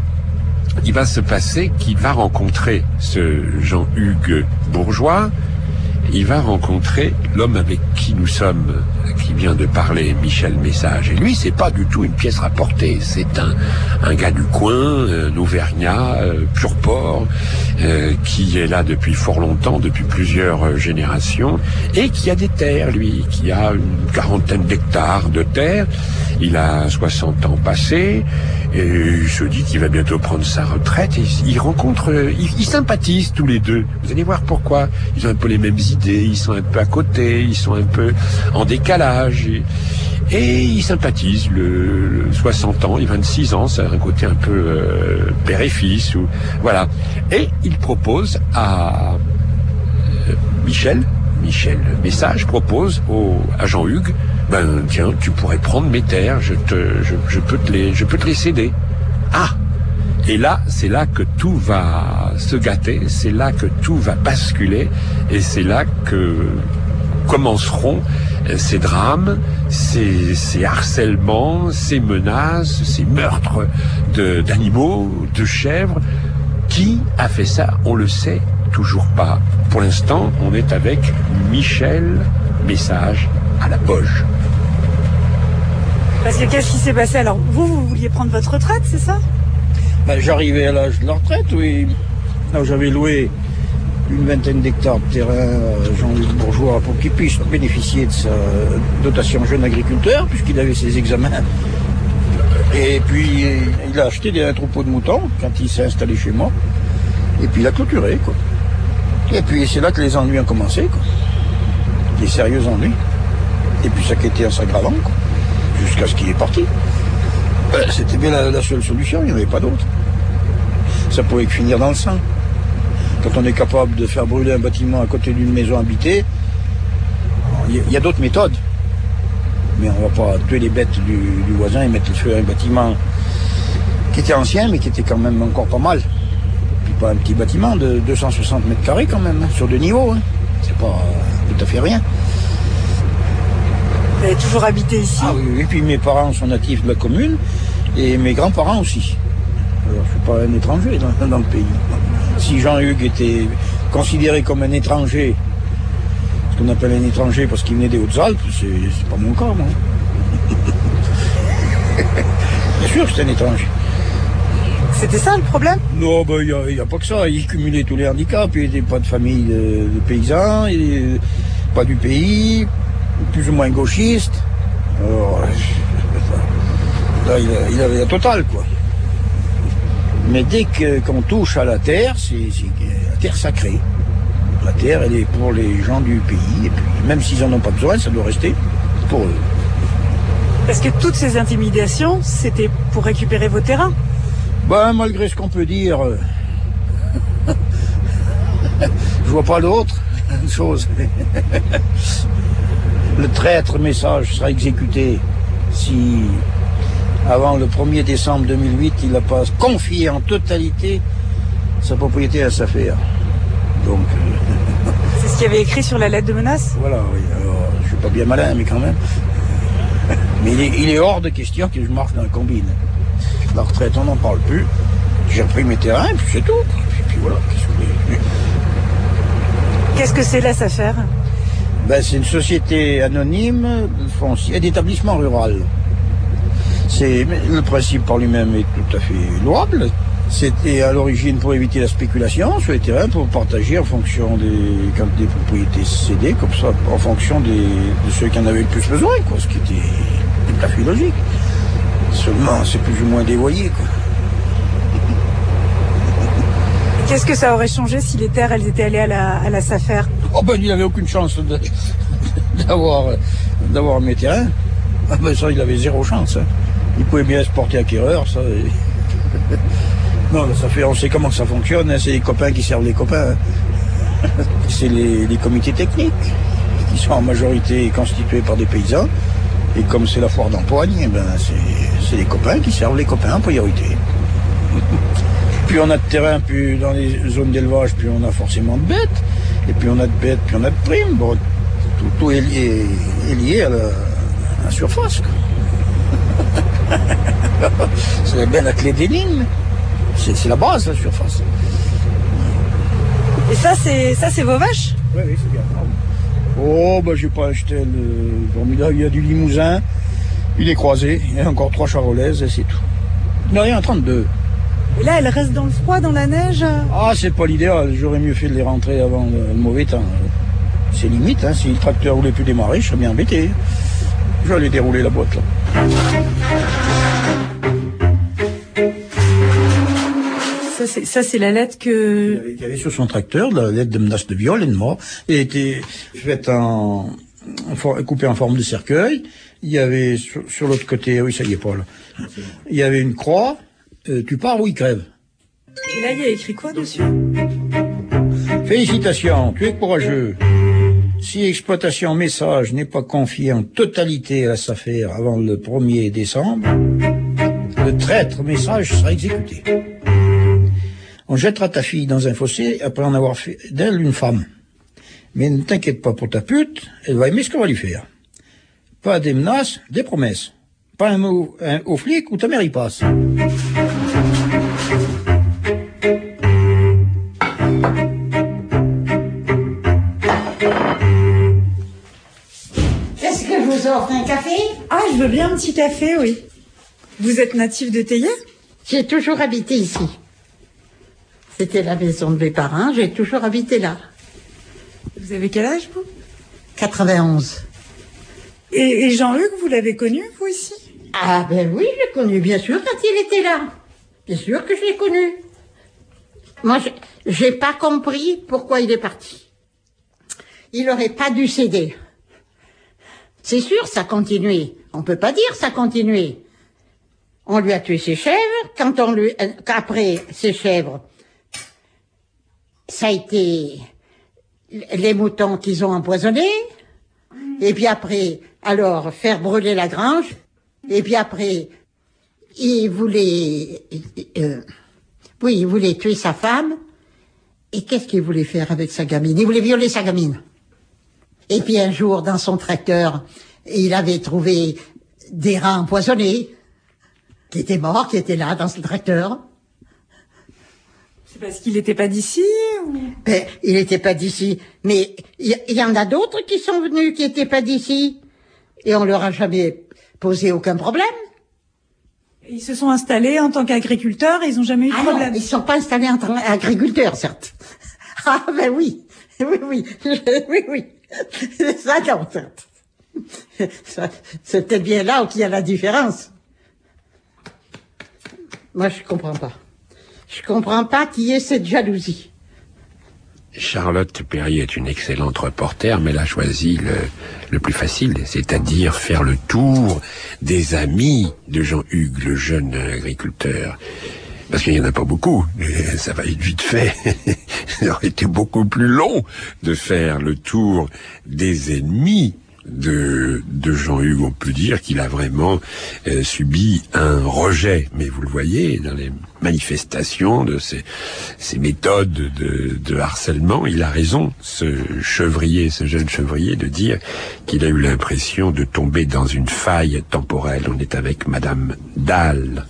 il va se passer qu'il va rencontrer ce Jean-Hugues Bourgeois, il va rencontrer l'homme avec qui nous sommes, qui vient de parler, Michel Message. Et lui, c'est pas du tout une pièce rapportée. C'est un, un gars du coin, un Auvergnat, euh, pur porc, euh, qui est là depuis fort longtemps, depuis plusieurs euh, générations, et qui a des terres, lui, qui a une quarantaine d'hectares de terres. Il a soixante ans passés, et il se dit qu'il va bientôt prendre sa retraite, et il rencontre, ils, ils sympathisent tous les deux. Vous allez voir pourquoi. Ils ont un peu les mêmes idées, ils sont un peu à côté, ils sont un peu en décalage, et, et ils sympathisent. Le, le soixante ans et vingt-six ans, ça a un côté un peu euh, père et fils, ou voilà. Et il propose à euh, Michel, Michel Message propose au, à Jean-Hugues, ben tiens, tu pourrais prendre mes terres, je te, je, je peux te les, je peux te les céder. Ah! Et là, c'est là que tout va se gâter, c'est là que tout va basculer, et c'est là que commenceront ces drames, ces, ces harcèlements, ces menaces, ces meurtres de, d'animaux, de chèvres. Qui a fait ça? On le sait toujours pas. Pour l'instant, on est avec Michel Message à la poche. Parce que qu'est-ce qui s'est passé? Alors, vous, vous vouliez prendre votre retraite, c'est ça? Ben, j'arrivais à l'âge de la retraite, oui. Là, j'avais loué une vingtaine d'hectares de terrain à Jean-Hugues Bourgeois pour qu'il puisse bénéficier de sa dotation jeune agriculteur, puisqu'il avait ses examens. Et puis, il a acheté un troupeau de moutons quand il s'est installé chez moi. Et puis, il a clôturé, quoi. Et puis, c'est là que les ennuis ont commencé, quoi. Les sérieux ennuis. Et puis, ça qui était en s'aggravant, quoi. Jusqu'à ce qu'il est parti. Ben, c'était bien la, la seule solution, il n'y en avait pas d'autre. Ça pouvait finir dans le sang. Quand on est capable de faire brûler un bâtiment à côté d'une maison habitée, il y, y a d'autres méthodes. Mais on va pas tuer les bêtes du, du voisin et mettre le feu à un bâtiment qui était ancien, mais qui était quand même encore pas mal. Puis pas un petit bâtiment de deux cent soixante mètres carrés quand même, hein, sur deux niveaux. Hein. C'est pas euh, tout à fait rien. Vous avez toujours habité ici? Ah oui, et puis mes parents sont natifs de la commune, et mes grands-parents aussi. Alors, je ne suis pas un étranger dans, dans le pays. Si Jean-Hugues était considéré comme un étranger, ce qu'on appelle un étranger parce qu'il venait des Hautes-Alpes, c'est, c'est pas mon cas, moi. Bien sûr que c'est un étranger. C'était ça le problème? Non, ben il n'y a, a pas que ça. Il cumulait tous les handicaps. Il n'était pas de famille de, de paysans, il, pas du pays, plus ou moins gauchiste. Alors, là, il, a, il avait la totale, quoi. Mais dès que, qu'on touche à la terre, c'est, c'est la terre sacrée. La terre, elle est pour les gens du pays. Et puis, même s'ils n'en ont pas besoin, ça doit rester pour eux. Parce que toutes ces intimidations, c'était pour récupérer vos terrains? Ben, malgré ce qu'on peut dire, euh... je vois pas l'autre chose. Le traître Message sera exécuté si, avant le premier décembre deux mille huit, il n'a pas confié en totalité sa propriété à sa affaire. Donc... C'est ce qu'il y avait écrit sur la lettre de menace? Voilà, oui. Alors, je suis pas bien malin, mais quand même. Mais il est, il est hors de question que je marche dans la combine. La retraite, on n'en parle plus. J'ai repris mes terrains, puis c'est tout. Puis, puis voilà, qu'est-ce que vous voulez. Qu'est-ce que c'est la SAFER? Ben, c'est une société anonyme foncière d'établissement rural. C'est, le principe par lui-même est tout à fait louable. C'était à l'origine pour éviter la spéculation sur les terrains, pour partager en fonction des, quand des propriétés cédées, comme ça, en fonction des, de ceux qui en avaient le plus besoin, quoi, ce qui était tout à fait logique. Seulement, c'est plus ou moins dévoyé, quoi. Qu'est-ce que ça aurait changé si les terres, elles étaient allées à la, à la SAFER? Oh ben, il n'avait aucune chance de, d'avoir, d'avoir mes terrains. Ah ben ça, il avait zéro chance. Hein. Il pouvait bien se porter acquéreur, ça. Et... non, ça fait, on sait comment ça fonctionne. Hein. C'est les copains qui servent les copains. Hein. C'est les, les comités techniques qui sont en majorité constitués par des paysans. Et comme c'est la foire d'empoigne, ben c'est, c'est les copains qui servent les copains en priorité. Plus on a de terrain, plus dans les zones d'élevage, plus on a forcément de bêtes. Et plus on a de bêtes, plus on a de primes. Bon, tout, tout est, lié, est lié à la, à la surface. Quoi. C'est bien la clé d'énigme. C'est, c'est la base, la surface. Et ça, c'est, ça, c'est vos vaches? Oui, oui, c'est bien. Oh, ben, j'ai pas acheté le formidable. Il y a du Limousin, il est croisé, il y a encore trois charolaises et c'est tout. Il n'y en a rien, trente-deux. Et là, elles restent dans le froid, dans la neige? Ah, c'est pas l'idéal. J'aurais mieux fait de les rentrer avant le, le mauvais temps. C'est limite, hein. Si le tracteur voulait plus démarrer, je serais bien embêté. Je vais aller dérouler la boîte, là. Ça, c'est, ça, c'est la lettre que... Il y avait sur son tracteur, la lettre de menace de viol et de mort. Elle était faite en... en coupée en forme de cercueil. Il y avait, sur, sur l'autre côté, oui, ça y est pas, là. Il y avait une croix. Euh, tu pars ou il crève. Et là, il y a écrit quoi dessus? Félicitations, tu es courageux. Si exploitation message n'est pas confiée en totalité à la SAFER avant le premier décembre, le traître message sera exécuté. On jettera ta fille dans un fossé après en avoir fait d'elle une femme. Mais ne t'inquiète pas pour ta pute, elle va aimer ce qu'on va lui faire. Pas des menaces, des promesses. Pas un mot un, au flic où ta mère y passe. Qu'est-ce que je vous offre, un café? Ah, je veux bien un petit café, oui. Vous êtes natif de Théier? J'ai toujours habité ici. C'était la maison de mes parents, j'ai toujours habité là. Vous avez quel âge, vous? quatre-vingt-onze. Et, et Jean-Hugues, vous l'avez connu, vous, ici? Ah ben oui, je l'ai connu, bien sûr, quand il était là. Bien sûr que je l'ai connu. Moi, je, j'ai pas compris pourquoi il est parti. Il aurait pas dû céder. C'est sûr, ça continuait. On peut pas dire ça continuait. On lui a tué ses chèvres. Quand on lui, euh, après ses chèvres, ça a été les moutons qu'ils ont empoisonnés. Et puis après, alors, faire brûler la grange. Et puis après, il voulait, euh, oui, il voulait tuer sa femme. Et qu'est-ce qu'il voulait faire avec sa gamine? Il voulait violer sa gamine. Et puis un jour, dans son tracteur, il avait trouvé des rats empoisonnés, qui étaient morts, qui étaient là, dans ce tracteur. C'est parce qu'il n'était pas d'ici ou... Ben, il n'était pas d'ici. Mais il y, y en a d'autres qui sont venus, qui n'étaient pas d'ici. Et on leur a jamais posé aucun problème. Ils se sont installés en tant qu'agriculteurs et ils n'ont jamais eu de ah problème. Non, ils ne sont pas installés en tant qu'agriculteurs, certes. Ah ben oui, oui, oui, oui, oui. Ça, non, certes. Ça, c'est peut-être bien là où il y a la différence. Moi, je comprends pas. Je comprends pas qu'il y ait cette jalousie. Charlotte Perrier est une excellente reporter, mais elle a choisi le, le plus facile, c'est-à-dire faire le tour des amis de Jean-Hugues, le jeune agriculteur. Parce qu'il n'y en a pas beaucoup, ça va être vite fait. Il aurait été beaucoup plus long de faire le tour des ennemis de, de Jean-Hugues, on peut dire qu'il a vraiment euh, subi un rejet. Mais vous le voyez, dans les manifestations de ces, ces méthodes de, de harcèlement, il a raison, ce chevrier, ce jeune chevrier, de dire qu'il a eu l'impression de tomber dans une faille temporelle. On est avec Madame Dalle.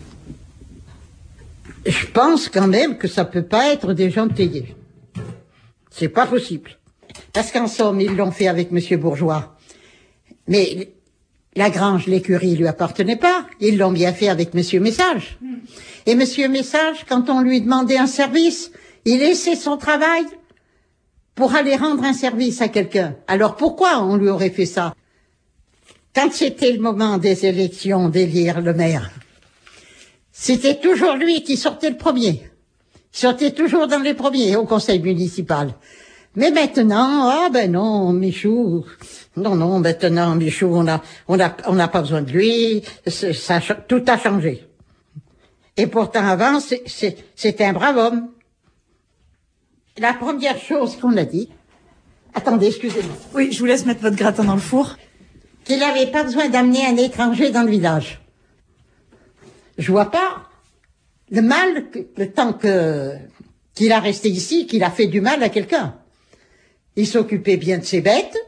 Je pense quand même que ça peut pas être des gens de Théier. C'est pas possible. Parce qu'en somme, ils l'ont fait avec Monsieur Bourgeois. Mais la grange, l'écurie, lui appartenait pas. Ils l'ont bien fait avec Monsieur Message. Et Monsieur Message, quand on lui demandait un service, il laissait son travail pour aller rendre un service à quelqu'un. Alors pourquoi on lui aurait fait ça? Quand c'était le moment des élections d'élire le maire, c'était toujours lui qui sortait le premier. Il sortait toujours dans les premiers au conseil municipal. Mais maintenant, ah ben non, Michou, non, non, maintenant, Michou, on a, on a, on n'a pas besoin de lui, ça, tout a changé. Et pourtant, avant, c'est, c'est, c'était un brave homme. La première chose qu'on a dit, attendez, excusez-moi. Oui, je vous laisse mettre votre gratin dans le four. Qu'il n'avait pas besoin d'amener un étranger dans le village. Je vois pas le mal, que, le temps que, qu'il a resté ici, qu'il a fait du mal à quelqu'un. Il s'occupait bien de ses bêtes,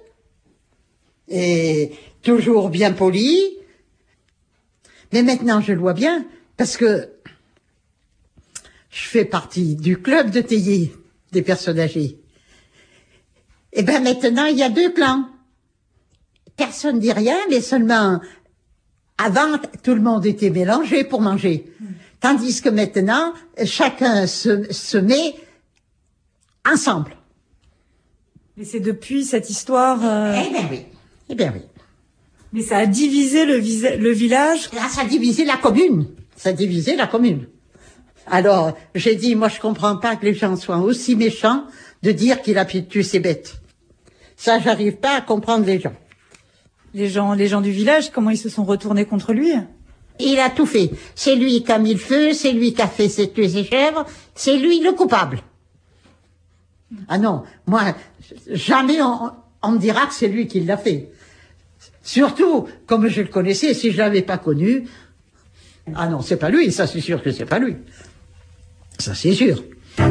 et toujours bien poli. Mais maintenant, je le vois bien, parce que je fais partie du club de Théier, des personnes âgées. Et ben maintenant, il y a deux clans. Personne ne dit rien, mais seulement, avant, tout le monde était mélangé pour manger. Tandis que maintenant, chacun se, se met ensemble. Mais c'est depuis cette histoire... Euh... Eh bien oui, eh bien oui. Mais ça a divisé le, visa- le village. Là, ça a divisé la commune. Ça a divisé la commune. Alors, j'ai dit, moi je comprends pas que les gens soient aussi méchants de dire qu'il a tué ses bêtes. Ça, j'arrive pas à comprendre les gens. Les gens, les gens du village, comment ils se sont retournés contre lui? Il a tout fait. C'est lui qui a mis le feu, c'est lui qui a fait ses, tuer ses chèvres, c'est lui le coupable. Ah non, moi, jamais on, on me dira que c'est lui qui l'a fait. Surtout, comme je le connaissais, si je l'avais pas connu, ah non, c'est pas lui, ça c'est sûr que c'est pas lui. Ça c'est sûr.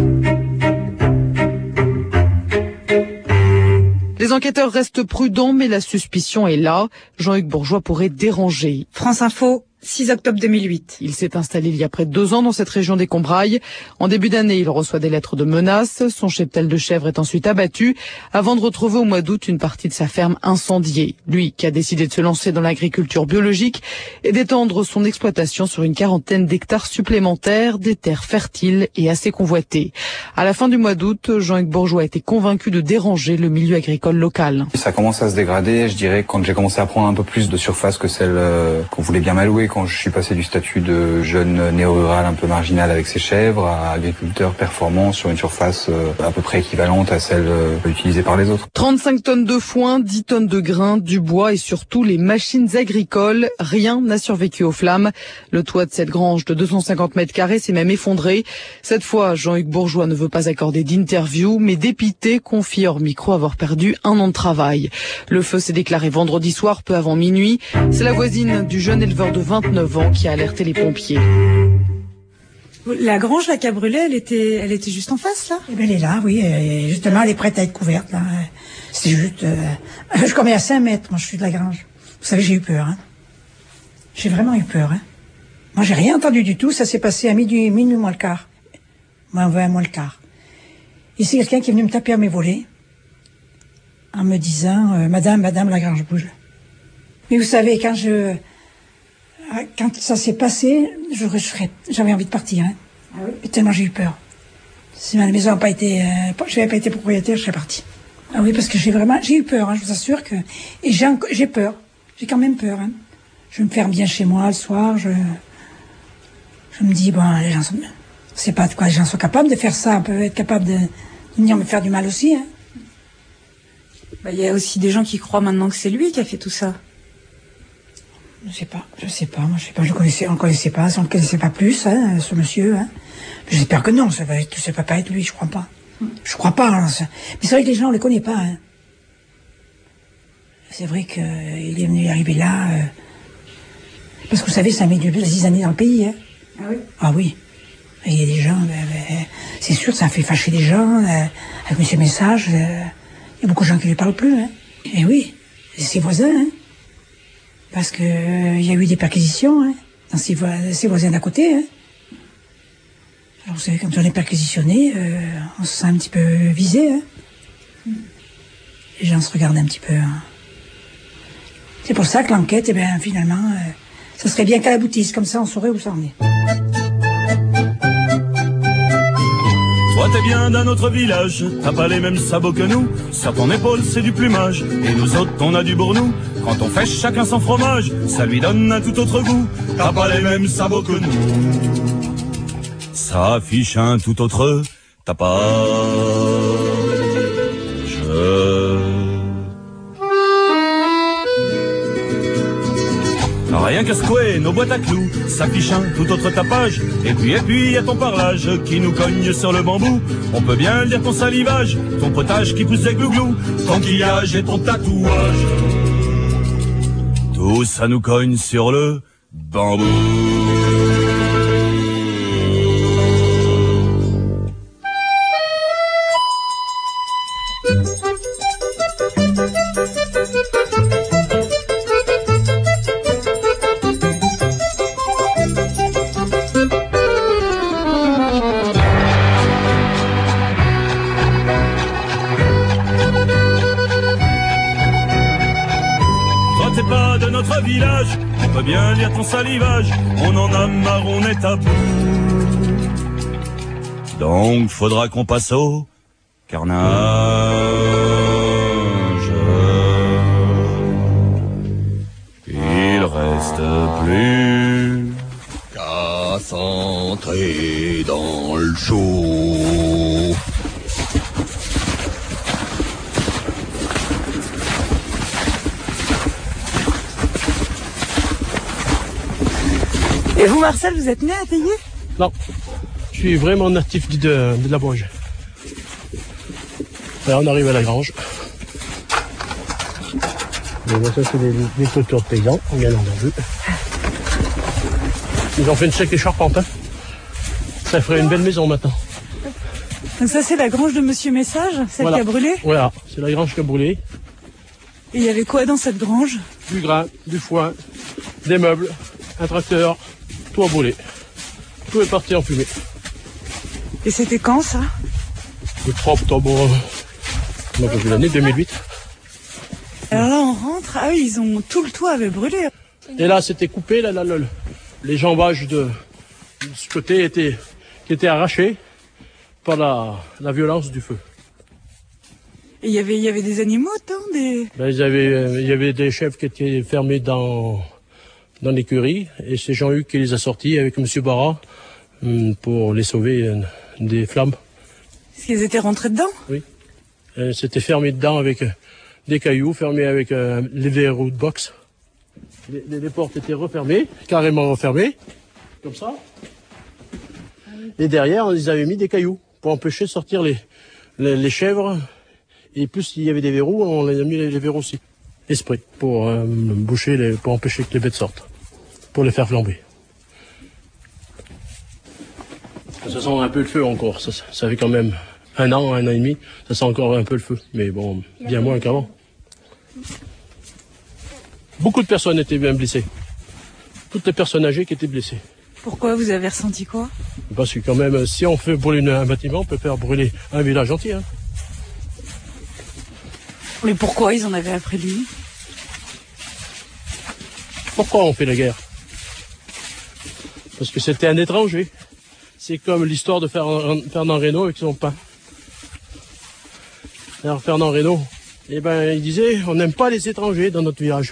Les enquêteurs restent prudents, mais la suspicion est là. Jean-Hugues Bourgeois pourrait déranger. France Info, six octobre deux mille huit. Il s'est installé il y a près de deux ans dans cette région des Combrailles. En début d'année, il reçoit des lettres de menaces. Son cheptel de chèvres est ensuite abattu, avant de retrouver au mois d'août une partie de sa ferme incendiée. Lui, qui a décidé de se lancer dans l'agriculture biologique et d'étendre son exploitation sur une quarantaine d'hectares supplémentaires, des terres fertiles et assez convoitées. À la fin du mois d'août, Jean-Hugues Bourgeois a été convaincu de déranger le milieu agricole local. Ça commence à se dégrader, je dirais, quand j'ai commencé à prendre un peu plus de surface que celle euh, qu'on voulait bien m'allouer, quand je suis passé du statut de jeune néo-rural un peu marginal avec ses chèvres à agriculteur performant sur une surface euh, à peu près équivalente à celle euh, utilisée par les autres. trente-cinq tonnes de foin, dix tonnes de grains, du bois et surtout les machines agricoles. Rien n'a survécu aux flammes. Le toit de cette grange de deux cent cinquante mètres carrés s'est même effondré. Cette fois, Jean-Hugues Bourgeois ne veut pas accorder d'interview, mais dépité, confie hors micro avoir perdu un an de travail. Le feu s'est déclaré vendredi soir, peu avant minuit. C'est la voisine du jeune éleveur de vingt-neuf ans qui a alerté les pompiers. La grange là qui a brûlé, elle était, elle était juste en face là. Eh ben, elle est là, oui. Et justement, elle est prête à être couverte là. C'est juste, euh, je combien à cinq mètres. Moi, je suis de la grange. Vous savez, j'ai eu peur. Hein. J'ai vraiment eu peur. Hein. Moi, j'ai rien entendu du tout. Ça s'est passé à midi, minuit moins le quart. Moins vingt, moins le quart. Et c'est quelqu'un qui est venu me taper à mes volets en me disant, euh, Madame, Madame, la grange bouge. Mais vous savez, quand je Quand ça s'est passé, je, je serais, j'avais envie de partir. Hein. Ah oui. Tellement j'ai eu peur. Si ma maison n'a pas été, euh, je n'avais pas été propriétaire, je serais partie. Ah oui, parce que j'ai vraiment, j'ai eu peur. Hein, je vous assure que, et j'ai, j'ai peur. J'ai quand même peur. Hein. Je me ferme bien chez moi le soir. Je, je me dis bon, les gens sont, c'est pas de quoi les gens sont capables de faire ça. On peut être capable de, de venir me faire du mal aussi. Hein. Bah, y a aussi des gens qui croient maintenant que c'est lui qui a fait tout ça. Je sais pas, je sais pas, moi je sais pas, je connaissais, on ne connaissait pas, on ne connaissait pas plus, hein, ce monsieur, hein. J'espère que non, ça va être, ça va pas être lui, je crois pas. Je crois pas, hein, mais c'est vrai que les gens on les connaît pas, hein. C'est vrai qu'il est venu arriver là. Euh, parce que vous savez, ça met du dix années dans le pays. Hein. Ah oui? Ah oui. Il y a des gens, ben, ben, c'est sûr, ça fait fâcher des gens. Euh, avec M. Message, euh, il y a beaucoup de gens qui ne lui parlent plus. Hein. Et oui, c'est ses voisins. Hein. Parce qu'il euh, y a eu des perquisitions hein, dans ses, vo ses voisins d'à côté. Hein. Alors vous savez, quand on est perquisitionné, euh, on se sent un petit peu visé. Hein. Les gens se regardent un petit peu. Hein. C'est pour ça que l'enquête, eh ben, finalement, euh, ça serait bien qu'elle aboutisse. Comme ça, on saurait où ça en est. Toi t'es bien d'un autre village, t'as pas les mêmes sabots que nous. Sur ton épaule c'est du plumage, et nous autres on a du bournou. Quand on fait chacun son fromage, ça lui donne un tout autre goût. T'as pas les mêmes sabots que nous, ça affiche un tout autre tapage. Rien qu'à secouer nos boîtes à clous, s'affiche un tout autre tapage. Et puis, et puis, y a ton parlage qui nous cogne sur le bambou. On peut bien dire ton salivage, ton potage qui pousse des glouglous, ton quillage et ton tatouage. Tout ça nous cogne sur le bambou. Village, on peut bien lire ton salivage, on en a marre, on est à bout. Donc faudra qu'on passe au carnage. Il reste plus qu'à s'entrer dans le show. Et vous, Marcel, vous êtes né à Taillé? Non, je suis vraiment natif de, de la Bauge. Là, on arrive à la grange. Et là, ça, c'est les, les clôtures de paysans, bien entendu. Ils ont fait une sec et charpente. Hein. Ça ferait une belle maison maintenant. Donc ça, c'est la grange de Monsieur Message, celle voilà. qui a brûlé? Voilà, c'est la grange qui a brûlé. Et il y avait quoi dans cette grange? Du grain, du foin, des meubles, un tracteur. Tout a brûlé. Tout est parti en fumée. Et c'était quand ça? Le trois octobre, euh, l'année deux mille huit. Alors là on rentre, ah oui, ils ont tout le toit avait brûlé. Et là c'était coupé, là, là, là, les jambages de, de ce côté étaient, qui étaient arrachés par la, la violence du feu. Et il y avait, il y avait des animaux dedans, des... Ben, il y avait, euh, il y avait des chèvres qui étaient fermés dans... dans l'écurie, et c'est Jean-Hugues qui les a sortis avec Monsieur Barra pour les sauver des flammes. Est-ce qu'ils étaient rentrés dedans? Oui. C'était fermé dedans avec des cailloux, fermé avec euh, les verrous de box. Les, les, les portes étaient refermées, carrément refermées, comme ça. Et derrière, ils avaient mis des cailloux pour empêcher de sortir les, les, les chèvres. Et plus il y avait des verrous, on les a mis les, les verrous aussi. Esprit pour euh, boucher, les, pour empêcher que les bêtes sortent, pour les faire flamber. Ça sent un peu le feu encore, ça, ça fait quand même un an, un an et demi, ça sent encore un peu le feu, mais bon, bien moins qu'avant. Beaucoup de personnes étaient bien blessées, toutes les personnes âgées qui étaient blessées. Pourquoi? Vous avez ressenti quoi? Parce que quand même, si on fait brûler un bâtiment, on peut faire brûler un village entier. Hein. Mais pourquoi ils en avaient après lui? Pourquoi on fait la guerre? Parce que c'était un étranger. C'est comme l'histoire de Fernand Reynaud avec son pain. Alors Fernand Reynaud, eh ben, il disait, on n'aime pas les étrangers dans notre village.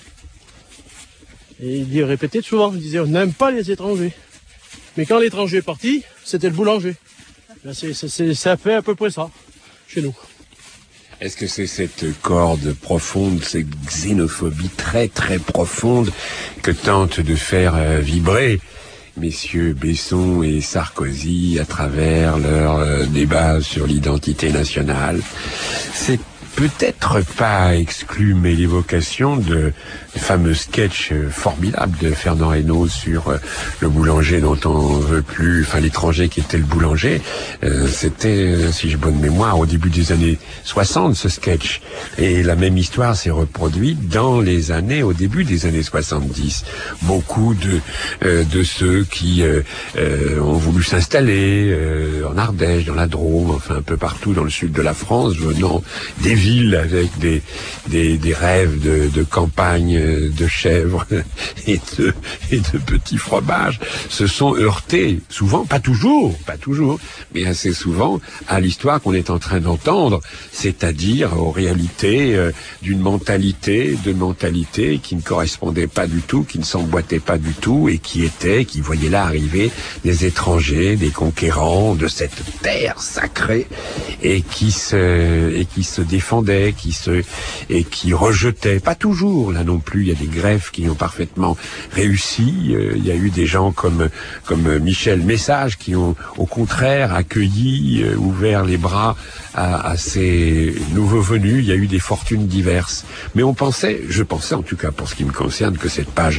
Et il dit, répétait souvent, il disait, on n'aime pas les étrangers. Mais quand l'étranger est parti, c'était le boulanger. Ben, c'est, c'est, ça fait à peu près ça, chez nous. Est-ce que c'est cette corde profonde, cette xénophobie très très profonde que tentent de faire euh, vibrer messieurs Besson et Sarkozy à travers leur euh, débat sur l'identité nationale? C'est peut-être pas exclu, mais l'évocation de le fameux sketch formidable de Fernand Reynaud sur euh, le boulanger dont on veut plus, enfin l'étranger qui était le boulanger. Euh, c'était, si j'ai bonne mémoire, au début des années soixante, ce sketch. Et la même histoire s'est reproduite dans les années, au début des années soixante-dix. Beaucoup de euh, de ceux qui euh, euh, ont voulu s'installer euh, en Ardèche, dans la Drôme, enfin un peu partout dans le sud de la France, venant des villes avec des des, des rêves de, de campagne, de chèvres et de, et de petits fromages, se sont heurtés, souvent, pas toujours, pas toujours, mais assez souvent, à l'histoire qu'on est en train d'entendre, c'est-à-dire aux réalités euh, d'une mentalité, de mentalité qui ne correspondait pas du tout, qui ne s'emboîtait pas du tout, et qui était, qui voyait là arriver des étrangers, des conquérants de cette terre sacrée, et qui se, et qui se défendaient, qui se, et qui rejetaient, pas toujours, là non plus, il y a des greffes qui ont parfaitement réussi, euh, il y a eu des gens comme, comme Michel Message qui ont au contraire accueilli, euh, ouvert les bras à, à ces nouveaux venus. Il y a eu des fortunes diverses, mais on pensait, je pensais en tout cas pour ce qui me concerne, que cette page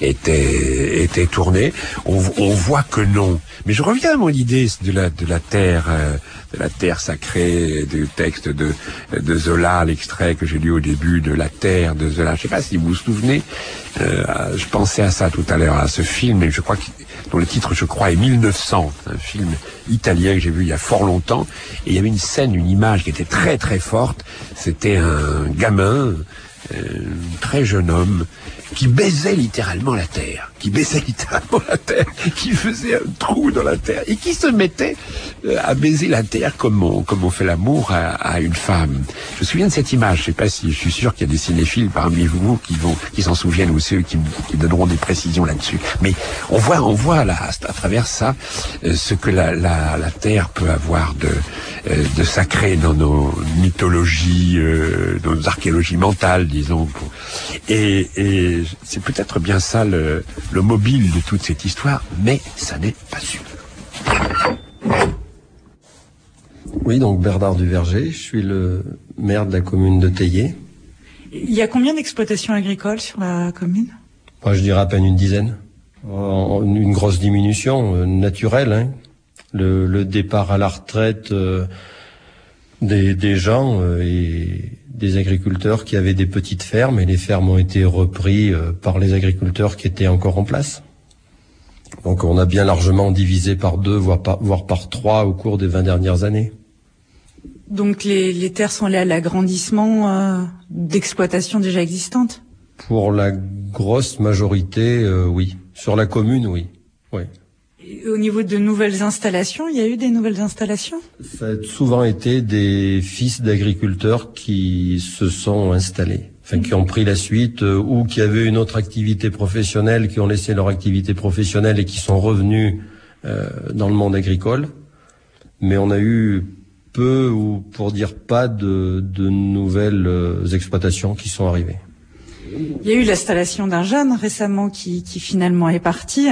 était, était tournée. On, on voit que non, mais je reviens à mon idée de la, de la terre, euh, de la terre sacrée, du texte de, de Zola, l'extrait que j'ai lu au début de La Terre de Zola. Je sais pas si vous vous souvenez, euh, je pensais à ça tout à l'heure, à ce film, et je crois que, dont le titre, je crois, est mille neuf cents, un film italien que j'ai vu il y a fort longtemps, et il y avait une scène, une image qui était très très forte. C'était un gamin, euh, un très jeune homme, qui baisait littéralement la terre, qui baisait littéralement la terre, qui faisait un trou dans la terre, et qui se mettait euh, à baiser la terre comme on, comme on fait l'amour à, à une femme. Je me souviens de cette image, je sais pas si, je suis sûr qu'il y a des cinéphiles parmi vous qui vont, qui s'en souviennent, ou ceux qui, qui donneront des précisions là-dessus. Mais on voit, on voit là, à travers ça, euh, ce que la, la, la terre peut avoir de, euh, de sacré dans nos mythologies, euh, dans nos archéologies mentales, disons. Pour... Et, et c'est peut-être bien ça le, le mobile de toute cette histoire, mais ça n'est pas sûr. Oui, donc Bernard Duverger, je suis le maire de la commune de Théier. Il y a combien d'exploitations agricoles sur la commune? Moi, je dirais à peine une dizaine. En, une grosse diminution euh, naturelle. Hein. Le, le départ à la retraite euh, des, des gens euh, et des agriculteurs qui avaient des petites fermes, et les fermes ont été reprises euh, par les agriculteurs qui étaient encore en place. Donc on a bien largement divisé par deux, voire par, voire par trois au cours des vingt dernières années. Donc les, les terres sont allées à l'agrandissement euh, d'exploitations déjà existantes? Pour la grosse majorité, euh, oui. Sur la commune, oui. Oui. Et au niveau de nouvelles installations, il y a eu des nouvelles installations? Ça a souvent été des fils d'agriculteurs qui se sont installés, enfin qui ont pris la suite, euh, ou qui avaient une autre activité professionnelle, qui ont laissé leur activité professionnelle et qui sont revenus euh, dans le monde agricole. Mais on a eu peu, ou pour dire pas, de, de nouvelles euh, exploitations qui sont arrivées. Il y a eu l'installation d'un jeune récemment qui, qui finalement est parti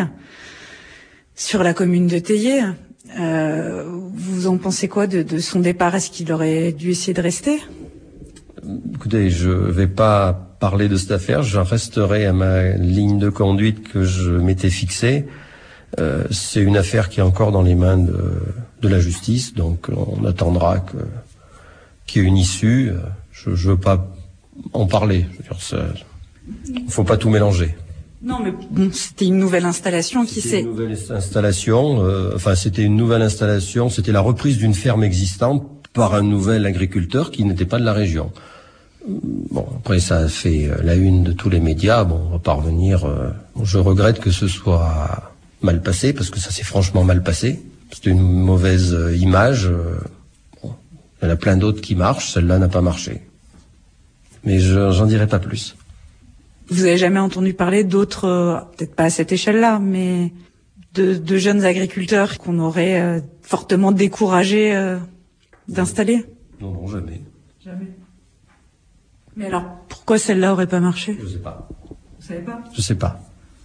sur la commune de Théier. Euh, vous en pensez quoi de, de son départ? Est-ce qu'il aurait dû essayer de rester? Écoutez, je vais pas parler de cette affaire, j'en resterai à ma ligne de conduite que je m'étais fixée. Euh, c'est une affaire qui est encore dans les mains de, de la justice, donc on attendra que, qu'il y ait une issue. Je, je veux pas en parler. Je veux dire, ça, faut pas tout mélanger. Non, mais bon, c'était une nouvelle installation qui s'est... Une nouvelle installation, euh, enfin c'était une nouvelle installation, c'était la reprise d'une ferme existante par un nouvel agriculteur qui n'était pas de la région. Bon, après ça a fait la une de tous les médias, bon, on va pas revenir. Euh, je regrette que ce soit mal passé, parce que ça s'est franchement mal passé. C'était une mauvaise image. Euh, bon, il y en a plein d'autres qui marchent, celle-là n'a pas marché. Mais je, j'en dirai pas plus. Vous avez jamais entendu parler d'autres, euh, peut-être pas à cette échelle-là, mais de, de jeunes agriculteurs qu'on aurait euh, fortement découragés euh, d'installer? Non, non, jamais. Jamais. Mais alors, pourquoi celle-là aurait pas marché? Je sais pas. Vous savez pas? Je sais pas.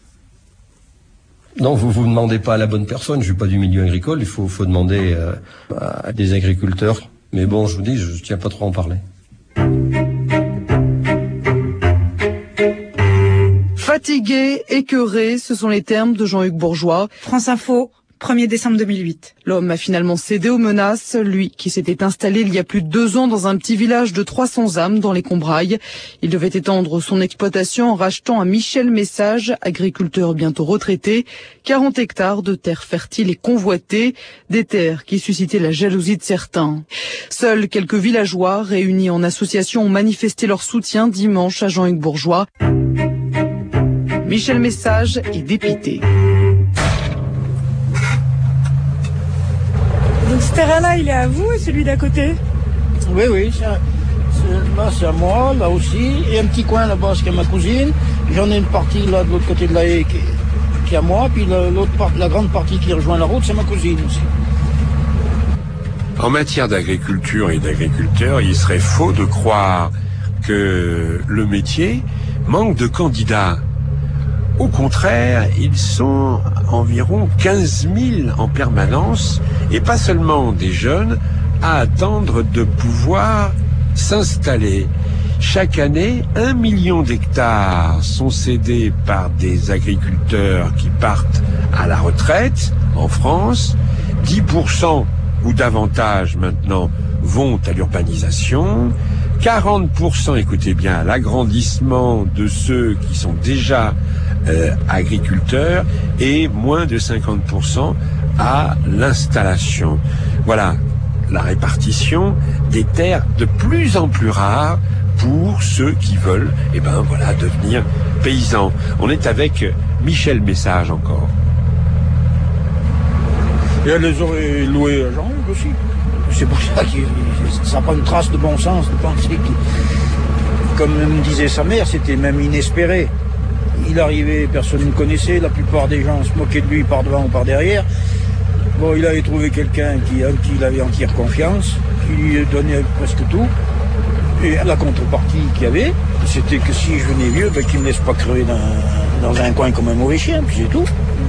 Non, vous vous demandez pas à la bonne personne. Je suis pas du milieu agricole. Il faut, faut demander euh, à des agriculteurs. Mais bon, je vous dis, je, je tiens pas trop à en parler. Fatigué, écœuré, ce sont les termes de Jean-Hugues Bourgeois. France Info, premier décembre deux mille huit. L'homme a finalement cédé aux menaces, lui qui s'était installé il y a plus de deux ans dans un petit village de trois cents âmes dans les Combrailles. Il devait étendre son exploitation en rachetant à Michel Message, agriculteur bientôt retraité, quarante hectares de terres fertiles et convoitées, des terres qui suscitaient la jalousie de certains. Seuls quelques villageois réunis en association ont manifesté leur soutien dimanche à Jean-Hugues Bourgeois. Michel Message est dépité. Donc ce terrain-là, il est à vous et celui d'à côté? Oui, oui, c'est, c'est, là c'est à moi, là aussi, et un petit coin là-bas c'est à ma cousine. J'en ai une partie là de l'autre côté de la haie qui, qui est à moi, puis l'autre part, la grande partie qui rejoint la route, c'est ma cousine aussi. En matière d'agriculture et d'agriculteurs, il serait faux de croire que le métier manque de candidats. Au contraire, ils sont environ quinze mille en permanence, et pas seulement des jeunes, à attendre de pouvoir s'installer. Chaque année, un million d'hectares sont cédés par des agriculteurs qui partent à la retraite en France. dix pour cent ou davantage maintenant vont à l'urbanisation. quarante pour cent, écoutez bien, à l'agrandissement de ceux qui sont déjà euh, agriculteurs, et moins de cinquante pour cent à l'installation. Voilà la répartition des terres de plus en plus rares pour ceux qui veulent, eh ben voilà, devenir paysans. On est avec Michel Message encore. Et elle les aurait loués à Jean-Hugues aussi. C'est pour ça que ça n'a pas une trace de bon sens de penser que, comme me disait sa mère, c'était même inespéré. Il arrivait, personne ne le connaissait, la plupart des gens se moquaient de lui par devant ou par derrière. Bon, il avait trouvé quelqu'un qui, qui il avait entière confiance, qui lui donnait presque tout. Et la contrepartie qu'il y avait, c'était que si je venais vieux, ben, qu'il ne me laisse pas crever dans, dans un coin comme un mauvais chien, puis c'est tout.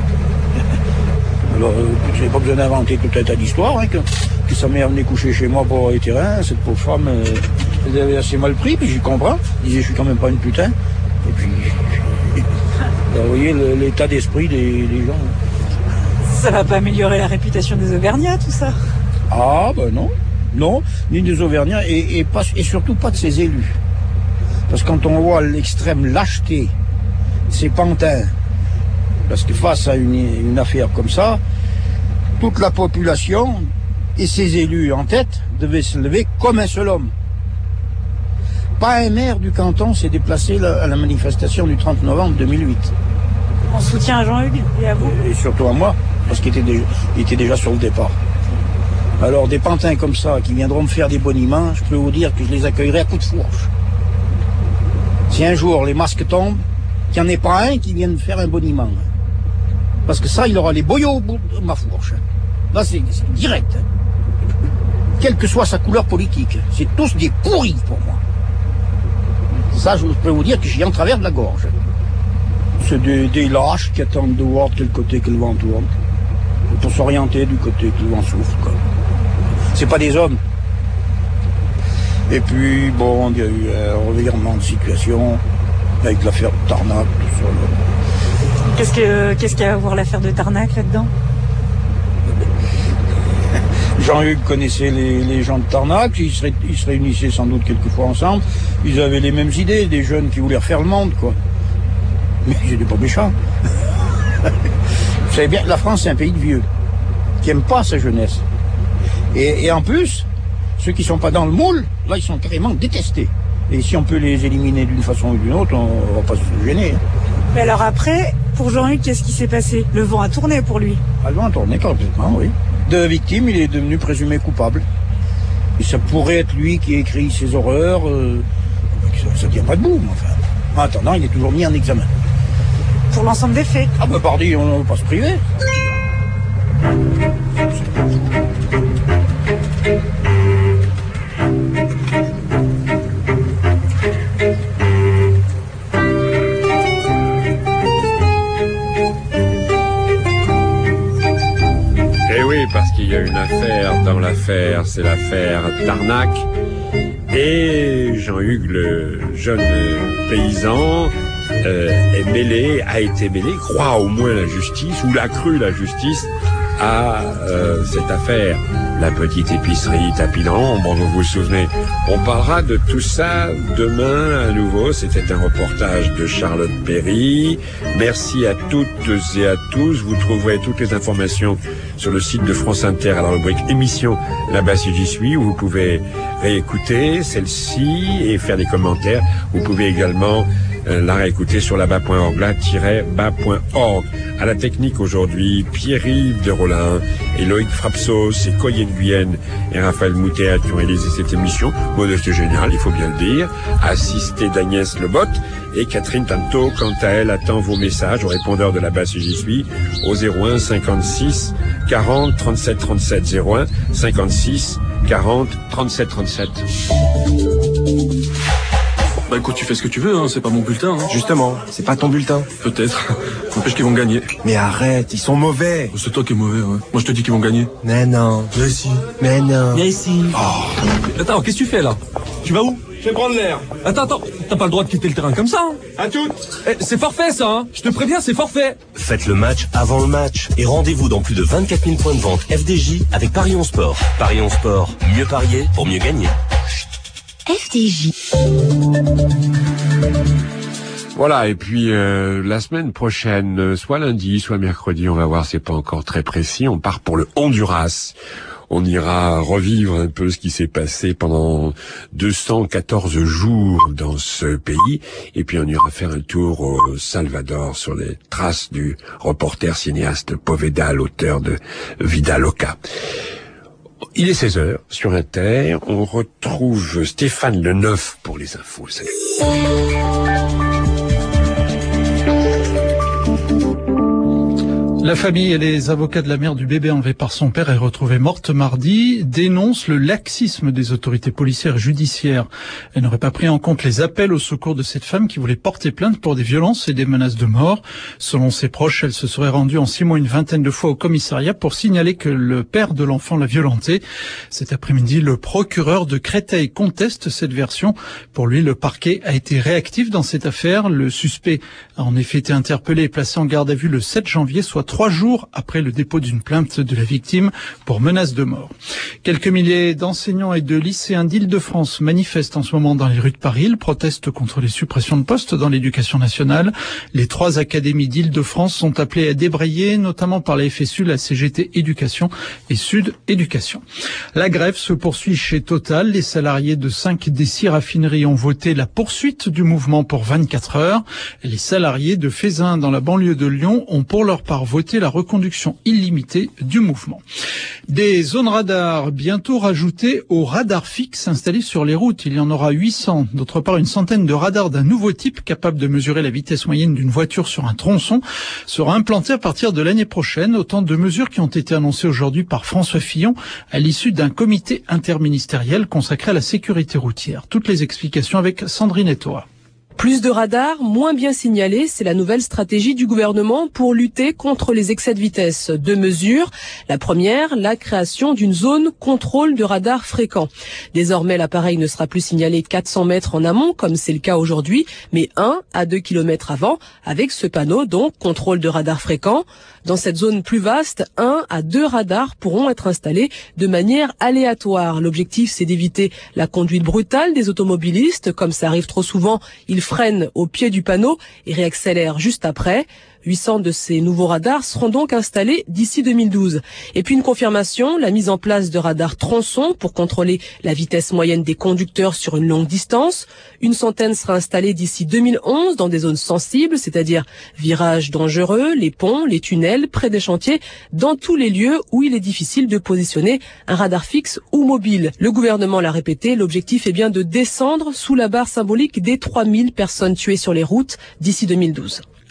Alors, euh, je n'ai pas besoin d'inventer tout un tas d'histoires, hein, que, que sa mère venait coucher chez moi pour avoir les terrains. Cette pauvre femme, euh, elle avait assez mal pris, puis j'y comprends. Elle disait, je suis quand même pas une putain. Et puis, alors, vous voyez le, l'état d'esprit des, des gens. Ça va pas améliorer la réputation des Auvergnats, tout ça? Ah, ben non. Non, ni des Auvergnats, et, et, pas, et surtout pas de ses élus. Parce que quand on voit l'extrême lâcheté, ces pantins, parce que face à une, une affaire comme ça, toute la population et ses élus en tête devaient se lever comme un seul homme. Pas un maire du canton s'est déplacé là, à la manifestation du trente novembre deux mille huit. En soutien à Jean-Hugues et à vous? Et surtout à moi, parce qu'il était déjà, il était déjà sur le départ. Alors des pantins comme ça qui viendront me faire des boniments, je peux vous dire que je les accueillerai à coups de fourche. Si un jour les masques tombent, qu'il n'y en ait pas un qui vienne me faire un boniment. Parce que ça, il aura les boyaux au bout de ma fourche. Là, c'est, c'est direct. Quelle que soit sa couleur politique. C'est tous des pourris pour moi. Ça, je peux vous dire que j'y ai en travers de la gorge. C'est des, des lâches qui attendent de voir de quel côté que le vent tourne. Pour s'orienter du côté que le vent souffle, quoi. C'est pas des hommes. Et puis, bon, il y a eu un revirement de situation avec l'affaire de Tarnac, tout ça. Qu'est-ce que, qu'est-ce qu'il y a à voir l'affaire de Tarnac là-dedans? Jean-Hugues connaissait les, les gens de Tarnac, ils se, ils se réunissaient sans doute quelquefois ensemble. Ils avaient les mêmes idées, des jeunes qui voulaient refaire le monde, quoi. Mais ils n'étaient pas méchants. Vous savez bien, la France, c'est un pays de vieux, qui n'aime pas sa jeunesse. Et, et en plus, ceux qui ne sont pas dans le moule, là, ils sont carrément détestés. Et si on peut les éliminer d'une façon ou d'une autre, on ne va pas se gêner. Mais alors après, pour Jean-Hugues, qu'est-ce qui s'est passé? Le vent a tourné pour lui? Ah, le vent a tourné complètement, oui. De victime, il est devenu présumé coupable. Et ça pourrait être lui qui a écrit ces horreurs. Euh, ça ne tient pas debout, mais enfin. En attendant, il est toujours mis en examen. Pour l'ensemble des faits? Ah bah pardi, on ne veut pas se priver. Eh oui, parce qu'il y a une affaire dans l'affaire, c'est l'affaire Tarnac. Et Jean-Hugues, le jeune paysan, euh, est mêlé, a été mêlé, croit au moins la justice, ou l'a cru la justice, à euh, cette affaire. La petite épicerie tapis dans l'ombre, vous vous souvenez. On parlera de tout ça demain à nouveau. C'était un reportage de Charlotte Perry. Merci à toutes et à tous. Vous trouverez toutes les informations sur le site de France Inter à la rubrique émission Là-bas si j'y suis, où vous pouvez réécouter celle-ci et faire des commentaires. Vous pouvez également euh, la réécouter sur là-bas point org, là-bas point org. À la technique aujourd'hui, Pierre-Yves de Rollin et Loïc Frapsos et Coyenne Guyenne et Raphaël Moutet qui ont réalisé cette émission. Modeste générale, il faut bien le dire. Assisté d'Agnès Lebot et Catherine Tanto, quant à elle, attend vos messages au répondeur de là-bas si j'y suis au zéro un cinquante-six quarante trente-sept trente-sept zéro un cinquante-six quarante trente-sept trente-sept. Bah écoute, tu fais ce que tu veux, hein, c'est pas mon bulletin. Hein. Justement, c'est pas ton bulletin. Peut-être. N'empêche qu'ils vont gagner. Mais arrête, ils sont mauvais. C'est toi qui es mauvais, ouais. Moi je te dis qu'ils vont gagner. Mais non. Mais si. Mais non. Mais si. Oh. Attends, qu'est-ce que tu fais là? Tu vas où? Je vais prendre l'air. Attends, attends, t'as pas le droit de quitter le terrain comme ça. Hein. À toutes. Eh, c'est forfait ça, hein. Je te préviens, c'est forfait. Faites le match avant le match et rendez-vous dans plus de vingt-quatre mille points de vente F D J avec Paris on Sport. Paris on Sport, mieux parier pour mieux gagner. F D J. Voilà, et puis euh, la semaine prochaine, soit lundi, soit mercredi, on va voir, c'est pas encore très précis, on part pour le Honduras. On ira revivre un peu ce qui s'est passé pendant deux cent quatorze jours dans ce pays, et puis on ira faire un tour au Salvador sur les traces du reporter cinéaste Poveda, l'auteur de Vida Loca. Il est seize heures sur Inter, on retrouve Stéphane Le Neuf pour les infos. Salut. La famille et les avocats de la mère du bébé enlevé par son père et retrouvée morte mardi dénoncent le laxisme des autorités policières et judiciaires. Elles n'auraient pas pris en compte les appels au secours de cette femme qui voulait porter plainte pour des violences et des menaces de mort. Selon ses proches, elle se serait rendue en six mois une vingtaine de fois au commissariat pour signaler que le père de l'enfant l'a violentée. Cet après-midi, le procureur de Créteil conteste cette version. Pour lui, le parquet a été réactif dans cette affaire. Le suspect a en effet été interpellé et placé en garde à vue le sept janvier, soit trois jours après le dépôt d'une plainte de la victime pour menace de mort. Quelques milliers d'enseignants et de lycéens d'Île-de-France manifestent en ce moment dans les rues de Paris. Ils protestent contre les suppressions de postes dans l'éducation nationale. Les trois académies d'Île-de-France sont appelées à débrayer, notamment par la F S U, la C G T Éducation et Sud Éducation. La grève se poursuit chez Total. Les salariés de cinq des six raffineries ont voté la poursuite du mouvement pour vingt-quatre heures. Les salariés de Fézin, dans la banlieue de Lyon, ont pour leur part voté la reconduction illimitée du mouvement. Des zones radars bientôt rajoutées aux radars fixes installés sur les routes. Il y en aura huit cents. D'autre part, une centaine de radars d'un nouveau type capable de mesurer la vitesse moyenne d'une voiture sur un tronçon sera implanté à partir de l'année prochaine. Autant de mesures qui ont été annoncées aujourd'hui par François Fillon à l'issue d'un comité interministériel consacré à la sécurité routière. Toutes les explications avec Sandrine Etoa. Plus de radars, moins bien signalés, c'est la nouvelle stratégie du gouvernement pour lutter contre les excès de vitesse. Deux mesures. La première, la création d'une zone contrôle de radars fréquents. Désormais, l'appareil ne sera plus signalé quatre cents mètres en amont, comme c'est le cas aujourd'hui, mais un à deux kilomètres avant, avec ce panneau, donc, contrôle de radars fréquents. Dans cette zone plus vaste, un à deux radars pourront être installés de manière aléatoire. L'objectif, c'est d'éviter la conduite brutale des automobilistes. Comme ça arrive trop souvent, ils freinent au pied du panneau et réaccélèrent juste après. huit cents de ces nouveaux radars seront donc installés d'ici deux mille douze. Et puis une confirmation, la mise en place de radars tronçons pour contrôler la vitesse moyenne des conducteurs sur une longue distance. Une centaine sera installée d'ici deux mille onze dans des zones sensibles, c'est-à-dire virages dangereux, les ponts, les tunnels, près des chantiers, dans tous les lieux où il est difficile de positionner un radar fixe ou mobile. Le gouvernement l'a répété, l'objectif est bien de descendre sous la barre symbolique des trois mille personnes tuées sur les routes d'ici deux mille douze.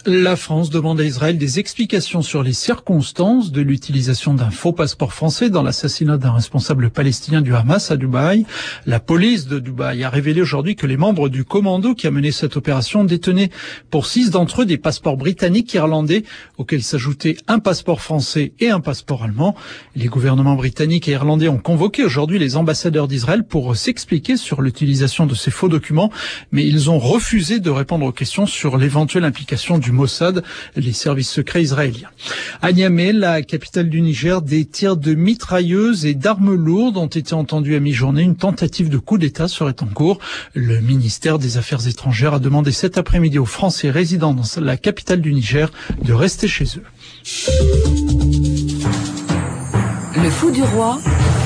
La France demande à Israël des explications sur les circonstances de l'utilisation d'un faux passeport français dans l'assassinat d'un responsable palestinien du Hamas à Dubaï. La police de Dubaï a révélé aujourd'hui que les membres du commando qui a mené cette opération détenaient pour six d'entre eux des passeports britanniques et irlandais, auxquels s'ajoutaient un passeport français et un passeport allemand. Les gouvernements britanniques et irlandais ont convoqué aujourd'hui les ambassadeurs d'Israël pour s'expliquer sur l'utilisation de ces faux documents, mais ils ont refusé de répondre aux questions sur l'éventuelle implication du Mossad, les services secrets israéliens. À Niamey, la capitale du Niger, des tirs de mitrailleuses et d'armes lourdes ont été entendus à mi-journée. Une tentative de coup d'État serait en cours. Le ministère des Affaires étrangères a demandé cet après-midi aux Français résidant dans la capitale du Niger de rester chez eux. Le fou du roi,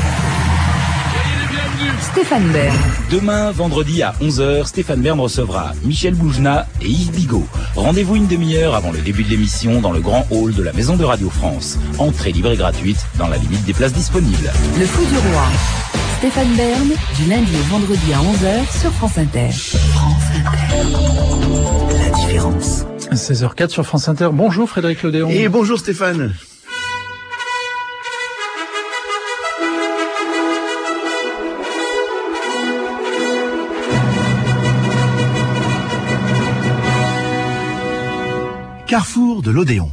Stéphane Bern. Demain, vendredi à onze heures, Stéphane Bern recevra Michel Boujna et Yves Bigot. Rendez-vous une demi-heure avant le début de l'émission dans le grand hall de la Maison de Radio France. Entrée libre et gratuite dans la limite des places disponibles. Le fou du roi, Stéphane Bern, du lundi au vendredi à onze heures sur France Inter. France Inter. La différence. seize heures quatre sur France Inter. Bonjour Frédéric Lodéon. Et bonjour Stéphane. Carrefour de l'Odéon.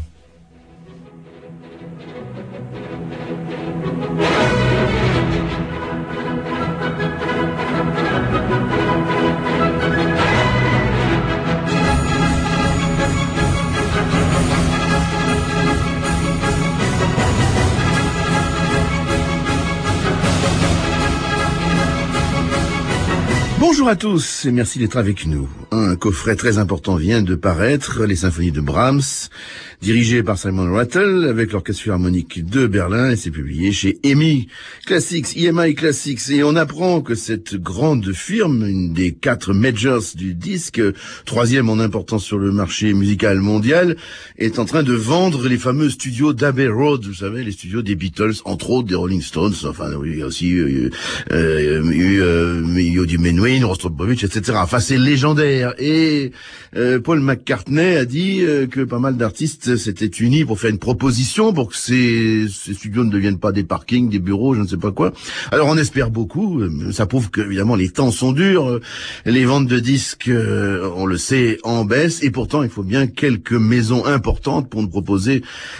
Bonjour à tous et merci d'être avec nous. Un coffret très important vient de paraître, les symphonies de Brahms, dirigé par Simon Rattle avec l'Orchestre Philharmonique de Berlin, et c'est publié chez E M I Classics, E M I Classics, et on apprend que cette grande firme, une des quatre majors du disque, troisième en importance sur le marché musical mondial, est en train de vendre les fameux studios d'Abbey Road, vous savez, les studios des Beatles, entre autres des Rolling Stones, enfin il y a aussi euh, euh, euh, Yodi Menuhin, Rostropovich, et cetera. Enfin c'est légendaire, et euh, Paul McCartney a dit euh, que pas mal d'artistes s'étaient unis pour faire une proposition pour que ces, ces studios ne deviennent pas des parkings, des bureaux, je ne sais pas quoi. Alors on espère beaucoup, ça prouve que évidemment les temps sont durs, les ventes de disques, on le sait, en baisse, et pourtant il faut bien quelques maisons importantes pour nous proposer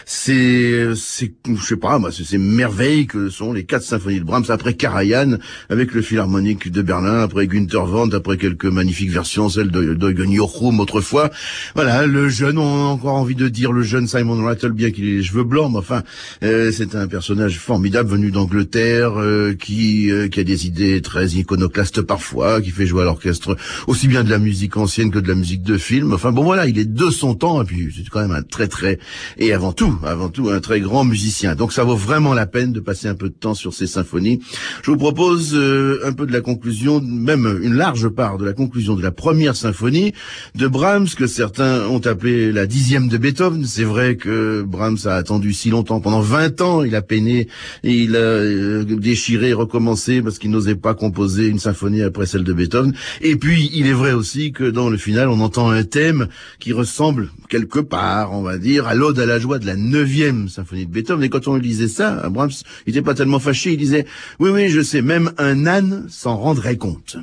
ces, ces je sais pas moi, ces merveilles que sont les quatre symphonies de Brahms, après Karajan avec le Philharmonique de Berlin, après Günther Wendt, après quelques magnifiques versions, celle d'Eugen Jochum autrefois. Voilà, le jeune, on a encore envie de dire le jeune Simon Rattle, bien qu'il ait les cheveux blancs, mais enfin, euh, c'est un personnage formidable venu d'Angleterre, euh, qui euh, qui a des idées très iconoclastes parfois, qui fait jouer à l'orchestre aussi bien de la musique ancienne que de la musique de film. Enfin bon voilà, il est de son temps, et puis c'est quand même un très très, et avant tout, avant tout un très grand musicien. Donc ça vaut vraiment la peine de passer un peu de temps sur ces symphonies. Je vous propose euh, un peu de la conclusion, même une large part de la conclusion de la première symphonie de Brahms, que certains ont appelé la dixième de Beethoven. C'est vrai que Brahms a attendu si longtemps, pendant vingt ans, il a peiné, et il a euh, déchiré, recommencé, parce qu'il n'osait pas composer une symphonie après celle de Beethoven. Et puis, il est vrai aussi que dans le final, on entend un thème qui ressemble quelque part, on va dire, à l'Ode à la joie de la neuvième symphonie de Beethoven. Et quand on lui disait ça, à Brahms, il n'était pas tellement fâché, il disait « Oui, oui, je sais, même un âne s'en rendrait compte ».